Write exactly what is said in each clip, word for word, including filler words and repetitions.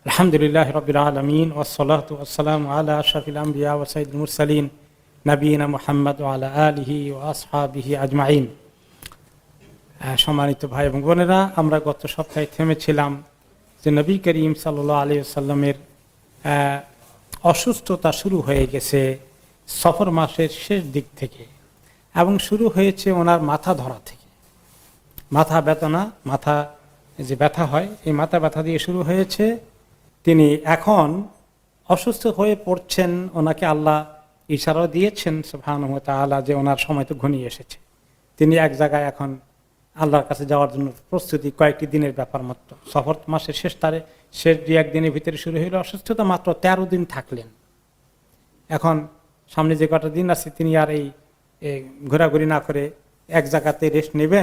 আলহামদুলিল্লাহ রাব্বিল আলামিন ওয়াসসালাতু ওয়াসসালামু আলা আশরাফিল আমবিয়া ওয়া সাইয়্যিদুল মুরসালিন নবিয়িনা মুহাম্মদ ওয়া আলা আলিহি ওয়া আসহাবিহি আজমাইন। সম্মানিত ভাই এবং বোনেরা, আমরা গত সপ্তাহে থেমেছিলাম যে নবী করিম সাল্লাল্লাহু আলাইহি ওয়াসাল্লামের অসুস্থতা শুরু হয়ে গেছে সফর মাসের শেষ দিক থেকে, এবং শুরু হয়েছে ওনার মাথা ধরা থেকে। মাথা ব্যথা মাথা যে ব্যথা হয়, এই মাথা ব্যথা দিয়ে শুরু হয়েছে। তিনি এখন অসুস্থ হয়ে পড়ছেন, ওনাকে আল্লাহ ইশারা দিয়েছেন সুবহানাহু ওয়া তাআলা যে ওনার সময় তো ঘনিয়ে এসেছে। তিনি এক জায়গায় এখন আল্লাহর কাছে যাওয়ার জন্য প্রস্তুতি, কয়েকটি দিনের ব্যাপার মাত্র। সফর মাসের শেষ তারে শেষ দুই এক দিনের ভিতরে শুরু হইল অসুস্থতা, মাত্র তেরো দিন থাকলেন। এখন সামনে যে কটা দিন আছে তিনি আর এই ঘোরাঘুরি না করে এক জায়গাতে রেস্ট নেবেন।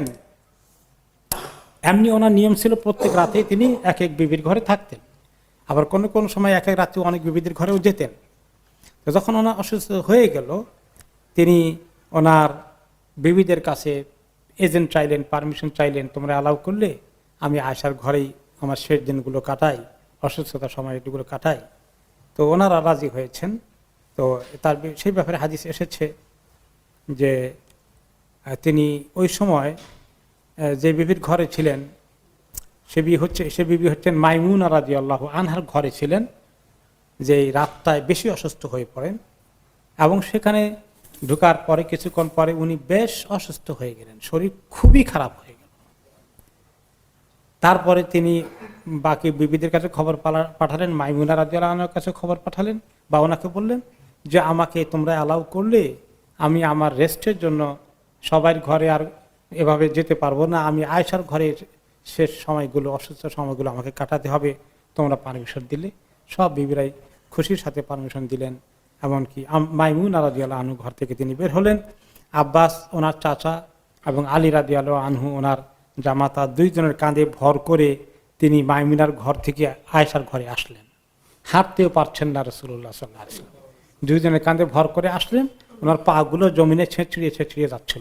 এমনি ওনার নিয়ম ছিল প্রত্যেক রাতে তিনি এক এক বিবির ঘরে থাকতেন, আবার কোনো কোনো সময় এক এক রাতে অনেক বিবিদের ঘরেও যেতেন। তো যখন ওনার অসুস্থ হয়ে গেল, তিনি ওনার বিবিদের কাছে এজেন্ট চাইলেন, পারমিশন চাইলেন, তোমরা অ্যালাউ করলে আমি আয়সার ঘরেই আমার শেষ দিনগুলো কাটাই, অসুস্থতার সময়গুলো কাটাই। তো ওনারা রাজি হয়েছেন। তো তার সেই ব্যাপারে হাদিস এসেছে যে তিনি ওই সময় যে বিবির ঘরে ছিলেন সে বিবি হচ্ছে সে বিবি হচ্ছেন মাইমুনা রাদিয়াল্লাহু আনহার ঘরে ছিলেন, যে রাতটায় বেশি অসুস্থ হয়ে পড়েন, এবং সেখানে ঢোকার পরে কিছুক্ষণ পরে উনি বেশ অসুস্থ হয়ে গেলেন, শরীর খুবই খারাপ হয়ে গেল। তারপরে তিনি বাকি বিবিদের কাছে খবর পাঠালেন, মাইমুনা রাদিয়াল্লাহু আনহার কাছে খবর পাঠালেন, বা ওনাকে বললেন যে আমাকে তোমরা অ্যালাউ করলে আমি আমার রেস্টের জন্য সবার ঘরে আর এভাবে যেতে পারবো না, আমি আয়েশার ঘরের শেষ সময়গুলো, অসুস্থ সময়গুলো আমাকে কাটাতে হবে, তোমরা পারমিশন দিলে। সব বিবিরাই খুশির সাথে পারমিশন দিলেন। এমনকি মাইমুনা রাদিয়াল্লাহু আনহু ঘর থেকে তিনি বের হলেন। আব্বাস ওনার চাচা এবং আলী রাদিয়াল্লাহু আনহু ওনার জামাতা, দুইজনের কাঁধে ভর করে তিনি মাইমুনার ঘর থেকে আয়েশার ঘরে আসলেন। হাঁটতেও পারছেন না রাসূলুল্লাহ সাল্লাল্লাহু আলাইহি ওয়াসাল্লাম, দুইজনের কাঁধে ভর করে আসলেন। ওনার পা গুলো জমিনে ছেঁচড়িয়ে ছেঁচড়িয়ে যাচ্ছিল,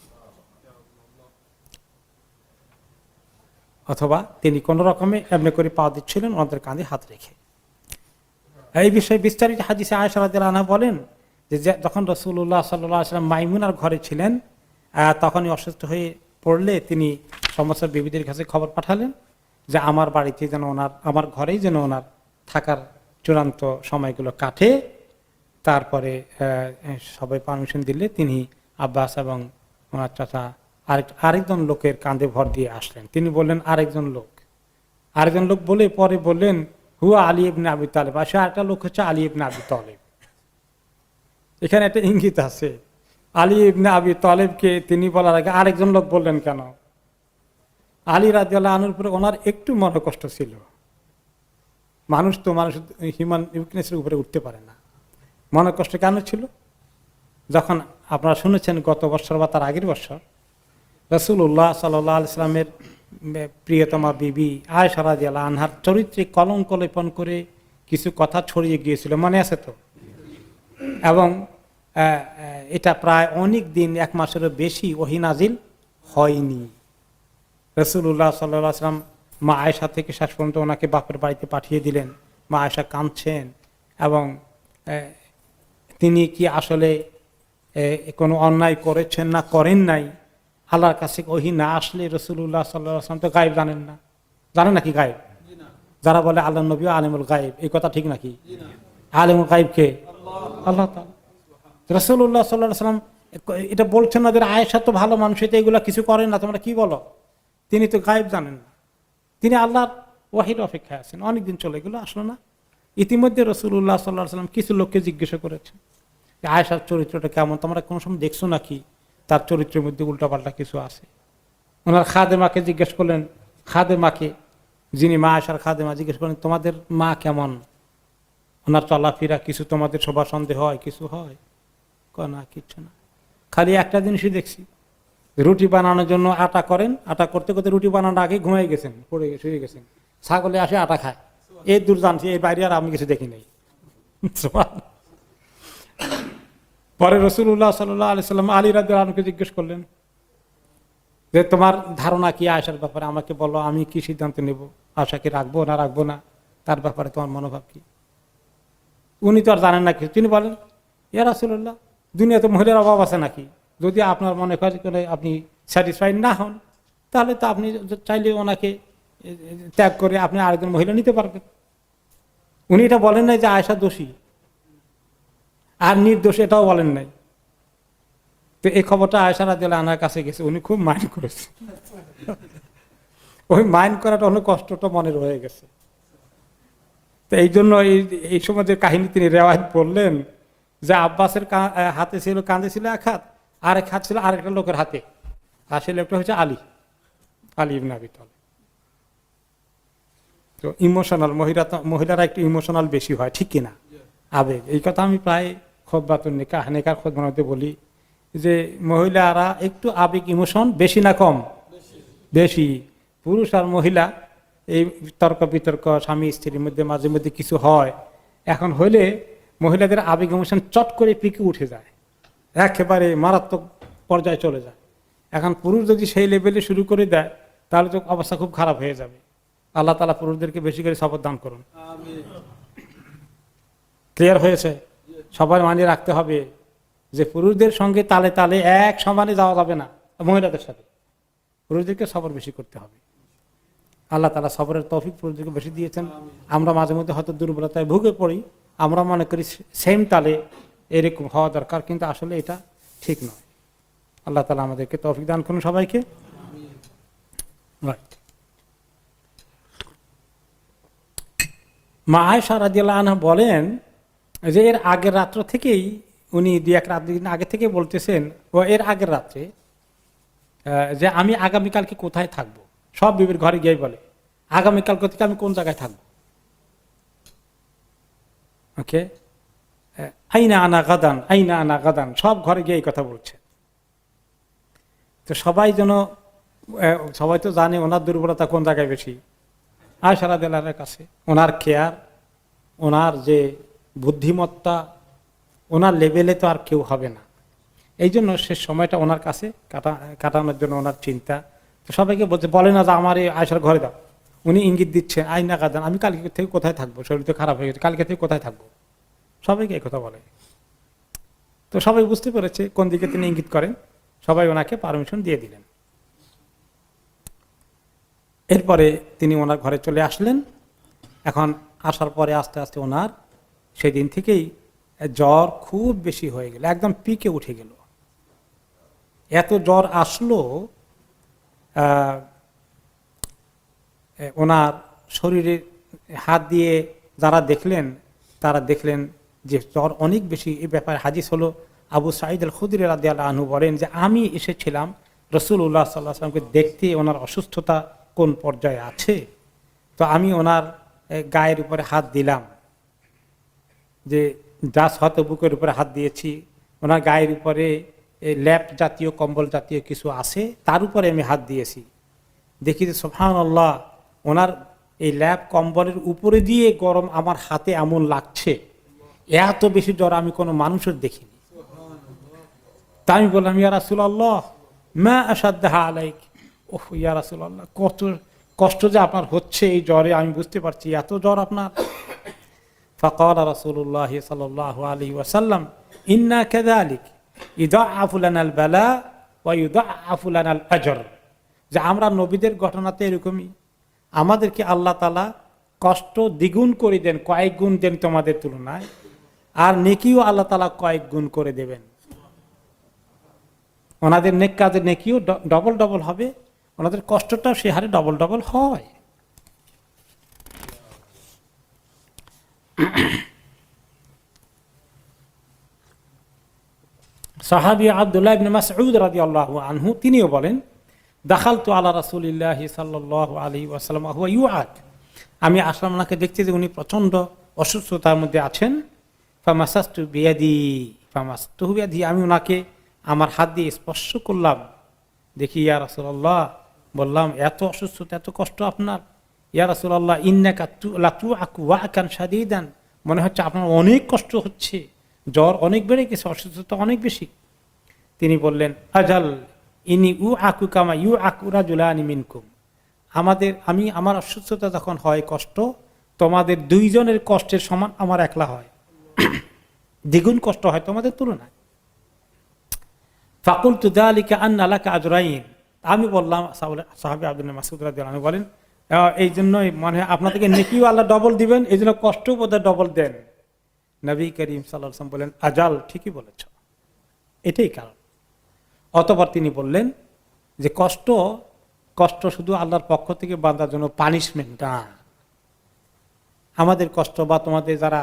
অথবা তিনি কোন রকমে এমনি করে পা দিচ্ছিলেন ওনাদের কাঁধে হাত রেখে। এই বিষয়ে বিস্তারিত হাদিসে আয়েশা রাদিয়াল্লাহু আনহা বলেন যে যখন রাসূলুল্লাহ সাল্লাল্লাহু আলাইহি ওয়াসাল্লাম মাইমুনার ঘরে ছিলেন, তখনই অসুস্থ হয়ে পড়লে তিনি সমস্ত বিবিদের কাছে খবর পাঠালেন যে আমার বাড়িতে যেন ওনার, আমার ঘরেই যেন ওনার থাকার চূড়ান্ত সময়গুলো কাটে। তারপরে সবাই পারমিশন দিলে তিনি আব্বাস এবং ওনার চাচা আরেক আরেকজন লোকের কাঁধে ভর দিয়ে আসলেন। তিনি বললেন আরেকজন লোক, আরেকজন লোক বলে পরে বললেন হুয়া আলী ইবনে আবি তালেব। আসলে আরেকটা লোক হচ্ছে আলী ইবনে আবি তালেব। এখানে একটা ইঙ্গিত আছে, আলী ইবনে আবি তালেবকে তিনি বলার আগে আরেকজন লোক বললেন কেন? আলী রাদিয়াল্লাহু আনহুর উপরে ওনার একটু মনে কষ্ট ছিল। মানুষ তো মানুষ হিউম্যান উইকনেসের উপরে উঠতে পারে না। মনে কষ্ট কেন ছিল? যখন আপনারা শুনেছেন গত বছর বা তার আগের বছর রাসূলুল্লাহ সাল্লাল্লাহু আলাইহি ওয়াসাল্লামের প্রিয়তমা বিবি আয়েশা রাদিয়াল্লাহু আনহার চরিত্রে কলঙ্ক লেপন করে কিছু কথা ছড়িয়ে গিয়েছিল, মনে আছে তো? এবং এটা প্রায় অনেক দিন, এক মাসেরও বেশি ওহী নাজিল হয়নি। রাসূলুল্লাহ সাল্লাল্লাহু আলাইহি ওয়াসাল্লাম মা আয়েশা থেকে শেষ পর্যন্ত ওনাকে বাপের বাড়িতে পাঠিয়ে দিলেন। মা আয়েশা কাঁদছেন, এবং তিনি কি আসলে কোনো অন্যায় করেছেন না করেন নাই, আল্লাহর কাছে ওহী না আসলে রাসূলুল্লাহ সাল্লাল্লাহু আলাইহি ওয়াসাল্লাম তো গায়েব জানেন না। জানেন নাকি গায়েব? যারা বলে আল্লাহ নবী আলিমুল গায়েব, এই কথা ঠিক নাকি? আলিমুল গায়েব কে? আল্লাহ তাআলা। রাসূলুল্লাহ সাল্লাল্লাহু আলাইহি ওয়াসাল্লাম এটা বলছেন না যে আয়েশা তো ভালো মানুষ, এটা এগুলা কিছু করেন না, তোমরা কি বলো? তিনি তো গায়েব জানেন না, তিনি আল্লাহর ওয়াহির অপেক্ষায় আছেন। অনেকদিন চলে গেল, আসলো না। ইতিমধ্যে রাসূলুল্লাহ সাল্লাল্লাহু আলাইহি ওয়াসাল্লাম কিছু লোককে জিজ্ঞাসা করেছেন যে আয়েশার চরিত্রটা কেমন, তোমরা কোনো সময় দেখছো নাকি তার চরিত্রের মধ্যে উল্টাপাল্টা কিছু আছে? ওনার খাদেমাকে জিজ্ঞেস করলেন, খাদেমাকে, যিনি মা আয়েশার খাদেমা, জিজ্ঞেস করলেন তোমাদের মা কেমন, ওনার চলাফেরা কিছু তোমাদের সবার সন্দেহ হয়, কিছু হয়? না, কিচ্ছু না, খালি একটা জিনিসই দেখছি, রুটি বানানোর জন্য আটা করেন, আটা করতে করতে রুটি বানানোর আগে ঘুমিয়ে গেছেন, পড়ে শুয়ে গেছেন, ছাগলে আসে আটা খায়, এই দূর জানছি, এই বাইরে আর আমি কিছু দেখি নাই। পরে রাসূলুল্লাহ সাল্লাল্লাহু আলাইহি ওয়াসাল্লাম আলী রাদিয়াল্লাহু আনহুকে জিজ্ঞেস করলেন যে তোমার ধারণা কি আয়েশার ব্যাপারে, আমাকে বলো, আমি কি সিদ্ধান্ত নেব, আয়েশাকে রাখবো না রাখবো না? তার ব্যাপারে তোমার মনোভাব কি? উনি তো আর জানেন না কিছু। তিনি বলেন, ইয়া রাসূলুল্লাহ, দুনিয়াতে মহিলার অভাব আছে নাকি? যদি আপনার মনে করে আপনি স্যাটিসফাইড না হন, তাহলে তো আপনি চাইলে ওনাকে ত্যাগ করে আপনি আরেকজন মহিলা নিতে পারবেন। উনি এটা বলেন নাই যে আয়েশা দোষী আর নির্দোষ, এটাও বলেন নাই। তো এই খবরটা আয়েশা রাদিয়াল্লাহু আনহার কাছে গেছে, উনি খুব মাইন্ড করেছে। ওই মাইন্ড করাটা অনেক কষ্টটা মনে রয়ে গেছে। তো এই জন্য এই এই সময় যে কাহিনী তিনি রেওয়ায়ত বললেন যে আব্বাসের হাতে ছিল, কাঁধে ছিল এক হাত, আর এক হাত ছিল আরেকটা লোকের হাতে, আর সেই লোকটা হচ্ছে আলী, আলী ইবনে আবি তালেব। তো ইমোশনাল মহিলা, মহিলারা একটু ইমোশনাল বেশি হয়, ঠিক কিনা? আবেগ। এই কথা আমি প্রায় খুতবাতুন নিকাহ নেকার খুতবাতে বলি যে মহিলারা একটু আবেগ ইমোশন বেশি না কম? বেশি। পুরুষ আর মহিলা এই তর্ক বিতর্ক স্বামী স্ত্রীর মধ্যে মাঝে মধ্যে কিছু হয়, এখন হইলে মহিলাদের আবেগ ইমোশন চট করে পিকে উঠে যায়, একেবারে মারাত্মক পর্যায়ে চলে যায়। এখন পুরুষ যদি সেই লেভেলে শুরু করে দেয় তাহলে তো অবস্থা খুব খারাপ হয়ে যাবে। আল্লাহ তাআলা পুরুষদেরকে বেশি করে শপথ দান করুন। ক্লিয়ার হয়েছে? সবাই মানিয়ে রাখতে হবে যে পুরুষদের সঙ্গে তালে তালে এক সমানে যাওয়া যাবে না, মহিলাদের সাথে পুরুষদেরকে সবর বেশি করতে হবে। আল্লাহ তাআলা সবরের তৌফিক পুরুষদেরকে বেশি দিয়েছেন। আমরা মাঝে মধ্যে হয়তো দুর্বলতায় ভুগে পড়ি, আমরা মনে করি সেম তালে এরকম হওয়া দরকার, কিন্তু আসলে এটা ঠিক নয়। আল্লাহ তাআলা আমাদেরকে তৌফিক দান করুন সবাইকে। রাইট। মা আয়েশা রাদিয়াল্লাহু আনহা বলেন যে এর আগের রাত্র থেকেই উনি দুই এক রাত দিন আগে থেকে বলতেছেন, ও এর আগের রাত্রে যে আমি আগামীকালকে কোথায় থাকবো, সব বিবির ঘরে গিয়ে বলে আগামীকাল থেকে আমি কোন জায়গায় থাকবো। ওকে, আইনা আনা গাদান, আইনা আনা গাদান, সব ঘরে গিয়ে এই কথা বলছে। তো সবাই যেন, সবাই তো জানে ওনার দুর্বলতা কোন জায়গায় বেশি, আয়েশা রাদিয়াল্লাহু আনহার কাছে। ওনার কেয়ার, ওনার যে বুদ্ধিমত্তা, ওনার লেভেলে তো আর কেউ হবে না। এই জন্য শেষ সময়টা ওনার কাছে কাটা কাটানোর জন্য ওনার চিন্তা। তো সবাইকে বলছে, বলে না যে আমার এই আয়েশার ঘরে দাও। উনি ইঙ্গিত দিচ্ছেন, আইনা গাদান, আমি কালকে থেকে কোথায় থাকবো, শরীর তো খারাপ হয়ে গেছে, কালকে থেকে কোথায় থাকবো, সবাইকে এই কথা বলে। তো সবাই বুঝতে পেরেছে কোন দিকে তিনি ইঙ্গিত করেন, সবাই ওনাকে পারমিশন দিয়ে দিলেন। এরপরে তিনি ওনার ঘরে চলে আসলেন। এখন আসার পরে আস্তে আস্তে ওনার সেই দিন থেকেই জ্বর খুব বেশি হয়ে গেল, একদম পিকে উঠে গেল। এত জ্বর আসলো, ওনার শরীরে হাত দিয়ে যারা দেখলেন তারা দেখলেন যে জ্বর অনেক বেশি। এই ব্যাপারে হাদিস হলো, আবু সাঈদ আল খুদরি রাদিয়াল্লাহু আনহু বলেন যে আমি এসেছিলাম রাসূলুল্লাহ সাল্লাল্লাহু আলাইহি ওয়াসাল্লামকে দেখতে ওনার অসুস্থতা কোন পর্যায়ে আছে। তো আমি ওনার গায়ের উপরে হাত দিলাম, যে দাস হয়তো বুকের উপরে হাত দিয়েছি, ওনার গায়ের উপরে ল্যাপ জাতীয় কম্বল জাতীয় কিছু আছে, তার উপরে আমি হাত দিয়েছি। দেখি যে সুবহানাল্লাহ, ওনার এই ল্যাপ কম্বলের উপরে দিয়ে গরম আমার হাতে এমন লাগছে, এত বেশি জ্বর আমি কোনো মানুষের দেখিনি। তাই আমি বললাম, ইয়া রাসূলুল্লাহ মা আশাদ্দাহা আলাইক, ওহ ইয়া রাসূলুল্লাহ, কত কষ্ট যে আপনার হচ্ছে এই জ্বরে, আমি বুঝতে পারছি, এত জ্বর আপনার। ফাকাল রাসূলুল্লাহ সাল্লাল্লাহু আলাইহি ওয়াসাল্লাম ইন্না কাযালিক ইদাআফু লানাল বালা ওয়া ইউদাআফু লানাল আজর, যে আমরা নবীদের ঘটনাতে এরকমই, আমাদেরকে আল্লাহ তাআলা কষ্ট দ্বিগুণ করে দেন, কয়েক গুণ দেন তোমাদের তুলনায়, আর নেকিও আল্লাহ তাআলা কয়েক গুণ করে দেবেন। ওনাদের নেক কাজের নেকিও ডবল ডবল হবে, ওনাদের কষ্টটাও সে হারে ডবল ডবল হয়। সাহাবী আব্দুল্লাহ ইবনে মাসউদ রাদিয়াল্লাহু আনহু তিনিও বলেন, দাখালতু আলা রাসূলিল্লাহি সাল্লাল্লাহু আলাইহি ওয়াসাল্লাম ওয়া হুয়া ইউআদ, আমি আসলাম ওনাকে দেখতে যে উনি প্রচন্ড অসুস্থতার মধ্যে আছেন। ফামাসাস্তু বিয়াদি ফামাসাস্তু বিয়াদি, আমি ওনাকে আমার হাত দিয়ে স্পর্শ করলাম। দেখি ইয়া রাসূলুল্লাহ, বললাম এত অসুস্থতা, এত কষ্ট আপনার। ইয়া রাসূলুল্লাহ ইন্নাকা লাতুআকু ওয়াকান শাদীদান, মনে হচ্ছে আপনার অনেক কষ্ট হচ্ছে, জ্বর অনেক বেড়ে গেছে, অসুস্থতা অনেক বেশি। তিনি বললেন, আজাল ইনি উ আকু কামা ইউ আকু রাজুলানি মিনকুম, আমাদের আমি আমার অসুস্থতা যখন হয় কষ্ট, তোমাদের দুইজনের কষ্টের সমান আমার একলা হয়, দ্বিগুণ কষ্ট হয় তোমাদের তুলনায়। ফাকুলতু যালিকা আন্না লাকা আজরাইন, আমি বললাম, সাহাবী আব্দুল্লাহ মাসউদ রাদিয়াল্লাহু আনহু বলেন, এই জন্যই মানে আপনাদেরকে নেকিও আল্লাহ ডবল দিবেন, এই জন্য কষ্ট বোধহয় ডবল দেন। নবী করিম সাল্লাল্লাহু আলাইহি ওয়াসাল্লাম বলেন, আজাল, ঠিকই বলেছ, এটাই কারণ। অতঃপর তিনি বললেন যে কষ্ট কষ্ট শুধু আল্লাহর পক্ষ থেকে বান্দার জন্য পানিশমেন্ট না, আমাদের কষ্ট বা তোমাদের যারা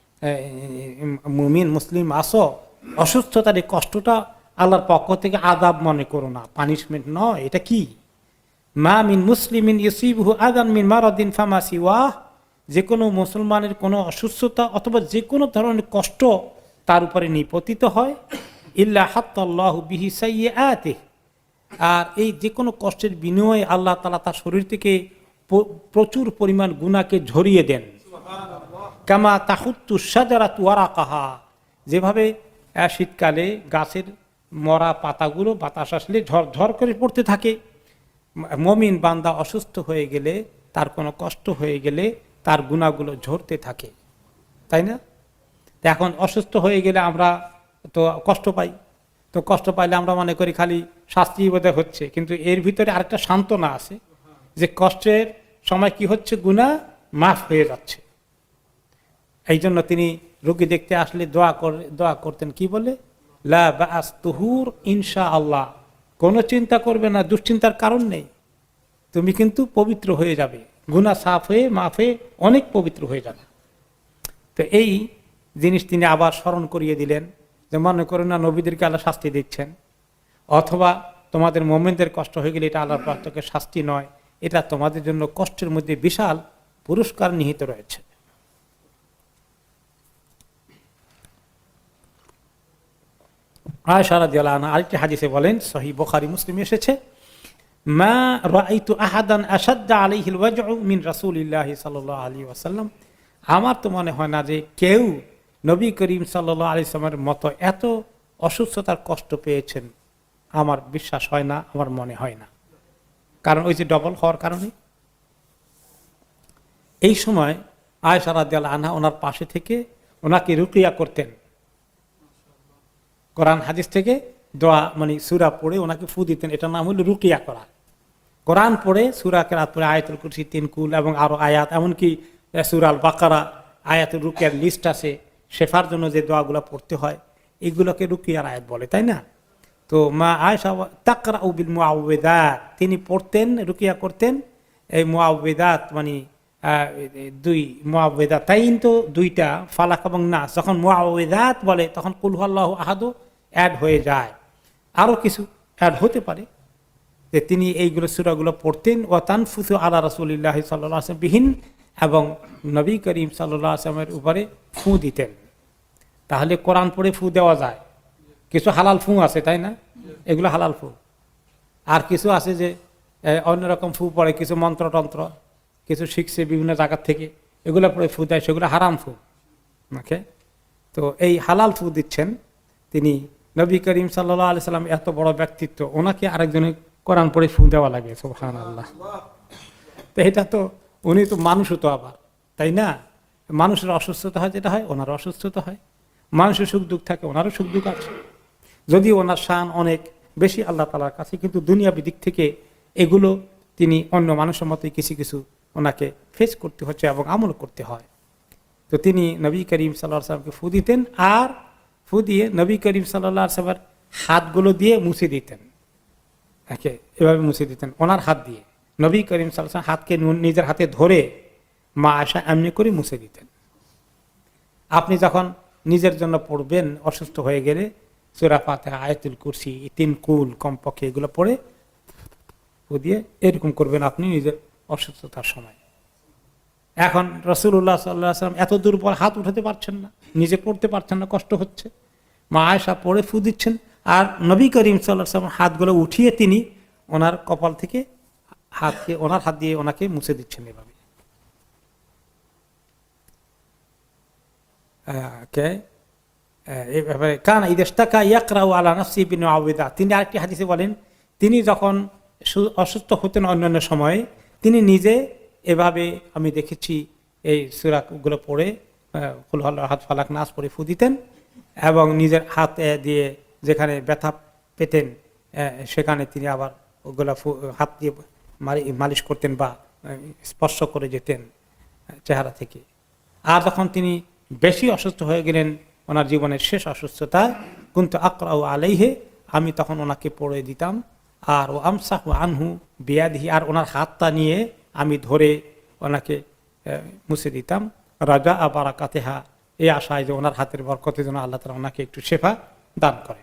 মুমিন মুসলিম আসো, অসুস্থতার এই কষ্টটা আল্লাহর পক্ষ থেকে আযাব মনে করো না, পানিশমেন্ট নয়। এটা কি? মা মিন মুসলিমিন ইউসিবহু আযান মিন মারাদিন ফামা সিওয়া, যে কোনো মুসলমানের কোনো অসুস্থতা অথবা যে কোনো ধরনের কষ্ট তার উপরে নিপতিত হয়, ইল্লা হাত্তাল্লাহু বিহি সাইয়্যাতিহি, আর এই যে কোনো কষ্টের বিনিময়ে আল্লাহ তাআলা তার শরীর থেকে প্রচুর পরিমাণ গুনাহকে ঝরিয়ে দেন। কামা তাহুত্তু শাজারাতু ওয়ারাকাহা, যেভাবে শীতকালে গাছের মরা পাতাগুলো বাতাস আসলে ঝরঝর করে পড়তে থাকে, মুমিন বান্দা অসুস্থ হয়ে গেলে, তার কোনো কষ্ট হয়ে গেলে তার গুনাহগুলো ঝরতে থাকে, তাই না? এখন অসুস্থ হয়ে গেলে আমরা তো কষ্ট পাই, তো কষ্ট পাইলে আমরা মনে করি খালি শাস্তি বোধহয় হচ্ছে, কিন্তু এর ভিতরে আরেকটা সান্ত্বনা আছে যে কষ্টের সময় কি হচ্ছে, গুনাহ মাফ হয়ে যাচ্ছে। এই জন্য তিনি রোগী দেখতে আসলে দোয়া করে দোয়া করতেন, কি বলে, লা বা'স তুহুর ইনশাআল্লাহ, কোনো চিন্তা করবে না, দুশ্চিন্তার কারণ নেই, তুমি কিন্তু পবিত্র হয়ে যাবে, গুনাহ সাফ হয়ে মাফ হয়ে অনেক পবিত্র হয়ে যাবে। তো এই জিনিস তিনি আবার স্মরণ করিয়ে দিলেন যে মনে করো না নবীদেরকে আল্লাহ শাস্তি দিচ্ছেন, অথবা তোমাদের মুমিনদের কষ্ট হয়ে গেলে এটা আল্লাহর পক্ষ থেকে শাস্তি নয়, এটা তোমাদের জন্য কষ্টের মধ্যে বিশাল পুরস্কার নিহিত রয়েছে। আয়েশা রাদিয়াল্লাহু আনহা আরেকটি হাদিসে বলেন, সহিহ বুখারী মুসলিমে এসেছে, মা রাআইতু আহাদান আশাদ্দা আলাইহিল ওয়াজউ মিন রাসূলিল্লাহি সাল্লাল্লাহু আলাইহি ওয়াসাল্লাম, আমার তো মনে হয় না যে কেউ নবী করিম সাল্লাল্লাহু আলাইহি ওয়াসাল্লামের মতো এত অসুস্থতার কষ্ট পেয়েছেন, আমার বিশ্বাস হয় না, আমার মনে হয় না। কারণ ওই যে ডবল হওয়ার কারণে। এই সময় আয়েশা রাদিয়াল্লাহু আনহা ওনার পাশে থেকে ওনাকে রুকিয়া করতেন, কোরআন হাদিস থেকে দোয়া মানে সূরা পড়ে ওনাকে ফু দিতেন, এটার নাম হলো রুকিয়া করা। কোরআন পড়ে সূরা কেরাত পড়ে আয়াতুল কুরসি, তিন কুল এবং আরো আয়াত, এমনকি সূরা আল বাকারা আয়াতুল রুকিয়ার লিস্ট আছে, শেফার জন্য যে দোয়াগুলো পড়তে হয় এগুলোকে রুকিয়ার আয়াত বলে, তাই না? তো মা আয়েশা তাকরাউ বিল মুআউযিযাত, তিনি পড়তেন, রুকিয়া করতেন এই মুআউযিযাত মানে দুই মুআউযিযাতাইন, তো দুইটা, ফালাক এবং নাস। যখন মুআউযিযাত বলে তখন কুল হুয়াল্লাহু আহাদ অ্যাড হয়ে যায়, আরো কিছু অ্যাড হতে পারে, যে তিনি এইগুলো সূরাগুলো পড়তেন। ওয়া তানফুসু আলা রাসূলিল্লাহি সাল্লাল্লাহু আলাইহি ওয়াসাল্লাম বিহিন, এবং নবী করিম সাল্লাল্লাহু আলাইহি ওয়াসাল্লামের উপরে ফু দিতেন। তাহলে কোরআন পড়ে ফু দেওয়া যায়, কিছু হালাল ফু আছে, তাই না? এগুলো হালাল ফু। আর কিছু আছে যে অন্যরকম ফু পড়ে, কিছু মন্ত্রতন্ত্র কিছু শিখছে বিভিন্ন জায়গা থেকে, এগুলো পড়ে ফু দেয়, সেগুলো হারাম ফু। ওকে, তো এই হালাল ফু দিচ্ছেন তিনি। নবী করিম সাল্লাল্লাহু আলাইহি সাল্লাম এত বড় ব্যক্তিত্ব, ওনাকে আরেকজনে কোরআন পড়ে ফু দেওয়া লাগে, সুবহানাল্লাহ। তো এটা তো উনি তো মানুষও তো আবার, তাই না? মানুষের অসুস্থতা হয় যেটা হয়, ওনার অসুস্থতা হয়, মানুষের সুখ দুঃখ থাকে, ওনারও সুখ দুঃখ আছে। যদি ওনার শান অনেক বেশি আল্লাহ তাআলার কাছে, কিন্তু দুনিয়াবী দিক থেকে এগুলো তিনি অন্য মানুষের মতোই কিছু কিছু ওনাকে ফেস করতে হচ্ছে এবং আমল করতে হয়। তো তিনি নবী করিম সাল্লাল্লাহু আলাইহি ওয়াসাল্লামকে ফু দিতেন, আর ফু দিয়ে নবী করিম সাল্লাল্লাহু আলাইহি ওয়াসাল্লামের হাতগুলো দিয়ে মুছে দিতেন, একে এভাবে মুছে দিতেন ওনার হাত দিয়ে। নবী করিম সাল্লাল্লাহু আলাইহি ওয়াসাল্লাম হাতকে নিজের হাতে ধরে মা আয়েশা এমনি করে মুছে দিতেন। আপনি যখন নিজের জন্য পড়বেন অসুস্থ হয়ে গেলে, সূরা ফাতিহা, আয়াতুল কুরসি, তিন কুল কমপক্ষে এগুলো পড়ে ফু দিয়ে এরকম করবেন আপনি নিজের অসুস্থতার সময়। এখন রাসূলুল্লাহ সাল্লাল্লাহু আলাইহি ওয়াসাল্লাম এত দুর্বল, হাত উঠাতে পারছেন না, নিজে পড়তে পারছেন না, কষ্ট হচ্ছে, মা আয়েশা পড়ে ফু দিচ্ছেন, আর নবী করিম সাল্লাল্লাহু আলাইহি ওয়াসাল্লাম হাতগুলো উঠিয়ে তিনি ওনার কপাল থেকে হাতকে ওনার হাত দিয়ে ওনাকে মুছে দিচ্ছেন এভাবে। কানা ইদাশতাকা ইয়াকরাউ আলা নাফসি বিন মুআউযিযাত, তিনি আরেকটি হাদিসে বলেন, তিনি যখন অসুস্থ হতেন অন্যান্য সময়ে তিনি নিজে এভাবে আমি দেখেছি এই সূরাগুলো পড়ে কুল হু আহাদ, ফালাক, নাস পড়ে ফু দিতেন এবং নিজের হাতে দিয়ে যেখানে ব্যথা পেতেন সেখানে তিনি আবার ওগুলা হাত দিয়ে মালিশ করতেন বা স্পর্শ করে যেতেন চেহারা থেকে। আর যখন তিনি বেশি অসুস্থ হয়ে গেলেন, ওনার জীবনের শেষ অসুস্থতা, কুনতু আকরাউ আলাইহি, আমি তখন ওনাকে পড়ে দিতাম, আর ও আমসাহু আনহু বিয়াদিহি, আর ওনার হাতটা নিয়ে আমি ধরে ওনাকে মুছে দিতাম, রাজা বারাকাতিহা, এই আশায় যে ওনার হাতের বরকতে যেন আল্লাহ তাআলা ওনাকে একটু শেফা দান করেন।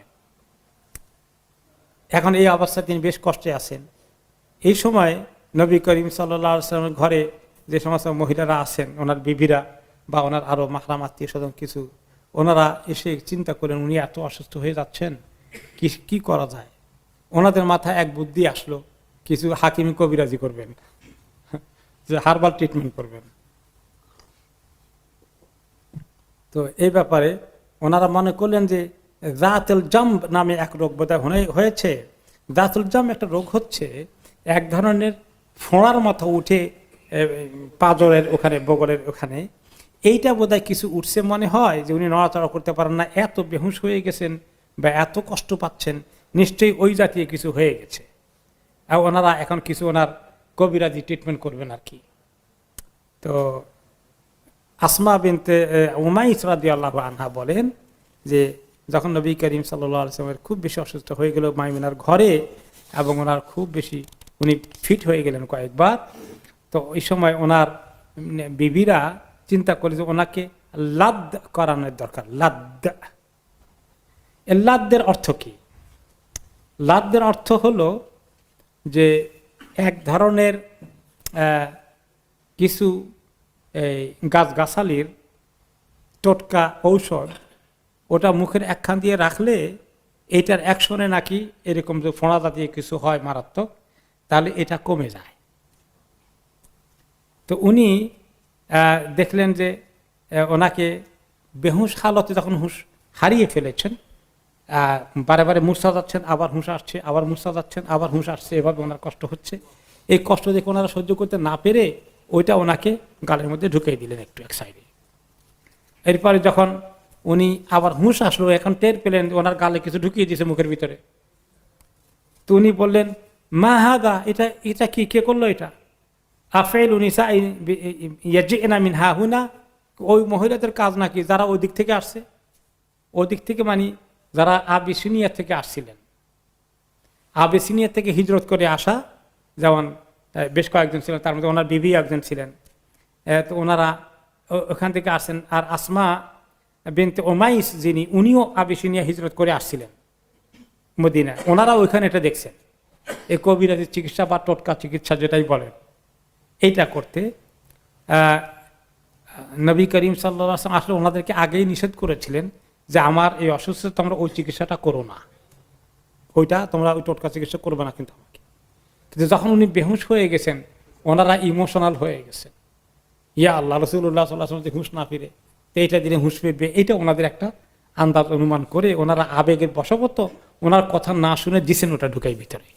এখন এই অবস্থায় তিনি বেশ কষ্টে আছেন। এই সময় নবী করিম সাল্লাল্লাহু আলাইহি ওয়াসাল্লামের ঘরে যে সমস্ত মহিলারা আছেন, ওনার বিবিরা বা ওনার আরো মাহরাম আত্মীয় স্বজন কিছু, ওনারা এসে চিন্তা করেন উনি এত অসুস্থ হয়ে যাচ্ছেন, কি কি করা যায়। ওনাদের মাথায় এক বুদ্ধি আসলো, কিছু হাকিমি কবিরাজি করবেন, যে হার্বাল ট্রিটমেন্ট করবেন। তো এই ব্যাপারে ওনারা মনে করলেন যে জাতুল জাম্ব নামে এক রোগ বোধহয় হয়েছে। জাতুল জাম্ব একটা রোগ হচ্ছে, এক ধরনের ফোঁড়ার মতো উঠে পাঁজরের ওখানে, বগলের ওখানে, এইটা বোধহয় কিছু উঠছে মনে হয়, যে উনি নড়াচড়া করতে পারেন না, এত বেহুশ হয়ে গেছেন বা এত কষ্ট পাচ্ছেন, নিশ্চয়ই ওই জাতীয় কিছু হয়ে গেছে। আর ওনারা এখন কিছু ওনার কবিরাজি ট্রিটমেন্ট করবেন আর কি। তো আসমা বিনতে উমাইস রাদিয়াল্লাহু আনহা বলেন যে যখন নবী করিম সাল্লাল্লাহু আলাইহি ওয়াসাল্লামের খুব বেশি অসুস্থ হয়ে গেল মাইমুনার ঘরে, এবং ওনার খুব বেশি উনি ফিট হয়ে গেলেন কয়েকবার, তো ওই সময় ওনার বিবিরা চিন্তা করে যে ওনাকে লাদ করানোর দরকার। লাদ, এ লাদ্দের অর্থ কি? লাদ্দের অর্থ হলো যে এক ধরনের কিছু গাছগাছালির টোটকা ঔষধ, ওটা মুখের একখান দিয়ে রাখলে এইটার অ্যাকশনে নাকি এরকম যে ফোঁড়া জাতীয় কিছু হয় মারাত্মক, তাহলে এটা কমে যায়। তো উনি দেখলেন যে ওনাকে বেহুশ হালতে যখন হুঁশ হারিয়ে ফেলেছেন, বারে বারে মুর্ছা যাচ্ছেন, আবার হুঁশ আসছে, আবার মুর্ছা যাচ্ছেন, আবার হুঁশ আসছে, এভাবে ওনার কষ্ট হচ্ছে। এই কষ্ট দেখে ওনারা সহ্য করতে না পেরে ওইটা ওনাকে গালের মধ্যে ঢুকিয়ে দিলেন একটু এক সাইডে। এরপরে যখন উনি আবার হুঁশ আসলো, এখন টের পেলেন ওনার গালে কিছু ঢুকিয়ে দিয়েছে মুখের ভিতরে। তো উনি বললেন, মা হাদা, এটা এটা কি, কে করলো এটা? আফেল উনিসা ইয়াজিনা মিন হাহুনা, ওই মহিলাদের কাজ নাকি যারা ওই দিক থেকে আসছে, ওই দিক থেকে মানে যারা আবিসিনিয়া থেকে আসছিলেন, আবিসিনিয়া থেকে হিজরত করে আসা, যেমন বেশ কয়েকজন ছিলেন, তার মধ্যে ওনার বিবি একজন ছিলেন। তো ওনারা ওখান থেকে আসেন। আর আসমা বিনতে উমাইস যিনি, উনিও আবিসিনিয়া হিজরত করে আসছিলেন মদিনা, ওনারা ওইখানে এটা দেখছেন, এই কবিরাজি চিকিৎসা বা টোটকা চিকিৎসা যেটাই বলেন, এইটা করতে নবী করিম সাল্লাল্লাহু আলাইহি ওয়াসাল্লাম আসলে ওনাদেরকে আগেই নিষেধ করেছিলেন যে আমার এই অসুস্থতা তোমরা ওই চিকিৎসাটা করো না, ওইটা তোমরা ওই টোটকা চিকিৎসা করবে না। কিন্তু আমাকে কিন্তু যখন উনি বেহুশ হয়ে গেছেন, ওনারা ইমোশনাল হয়ে গেছেন, ইয়া আল্লাহ, রাসূলুল্লাহ সাল্লাল্লাহু আলাইহি ওয়াসাল্লাম হুঁশ না ফিরে এইটা দিনে হুঁশ ফিরবে, এইটা ওনাদের একটা আন্দাজ অনুমান করে ওনারা আবেগের বশবর্ত ওনার কথা না শুনে দিছেন ওটা ঢুকাই ভিতরে।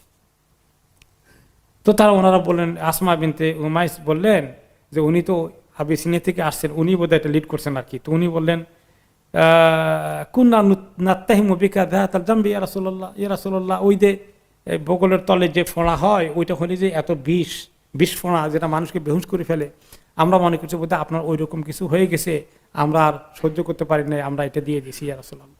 তো তারা ওনারা বললেন, আসমা বিনতে উমাইস বললেন যে উনি তো আবিসিনিয়া থেকে আসছেন, উনি বোধহয় এটা লিড করছেন আর কি। তো উনি বললেন, কুন্না নাত্তাহিমু বিকা যাতাল জামবি ইয়া রাসূলুল্লাহ, ইয়া রাসূলুল্লাহ, ওই যে বগলের তলে যে ফোঁড়া হয়, ওইটা হলে যে এত বিষ, বিষ ফোঁড়া যেটা মানুষকে বেহুশ করে ফেলে, আমরা মনে করছি বোধহয় আপনার ওই রকম কিছু হয়ে গেছে, আমরা আর সহ্য করতে পারি না, আমরা এটা দিয়ে দিছি ইয়া রাসূলুল্লাহ।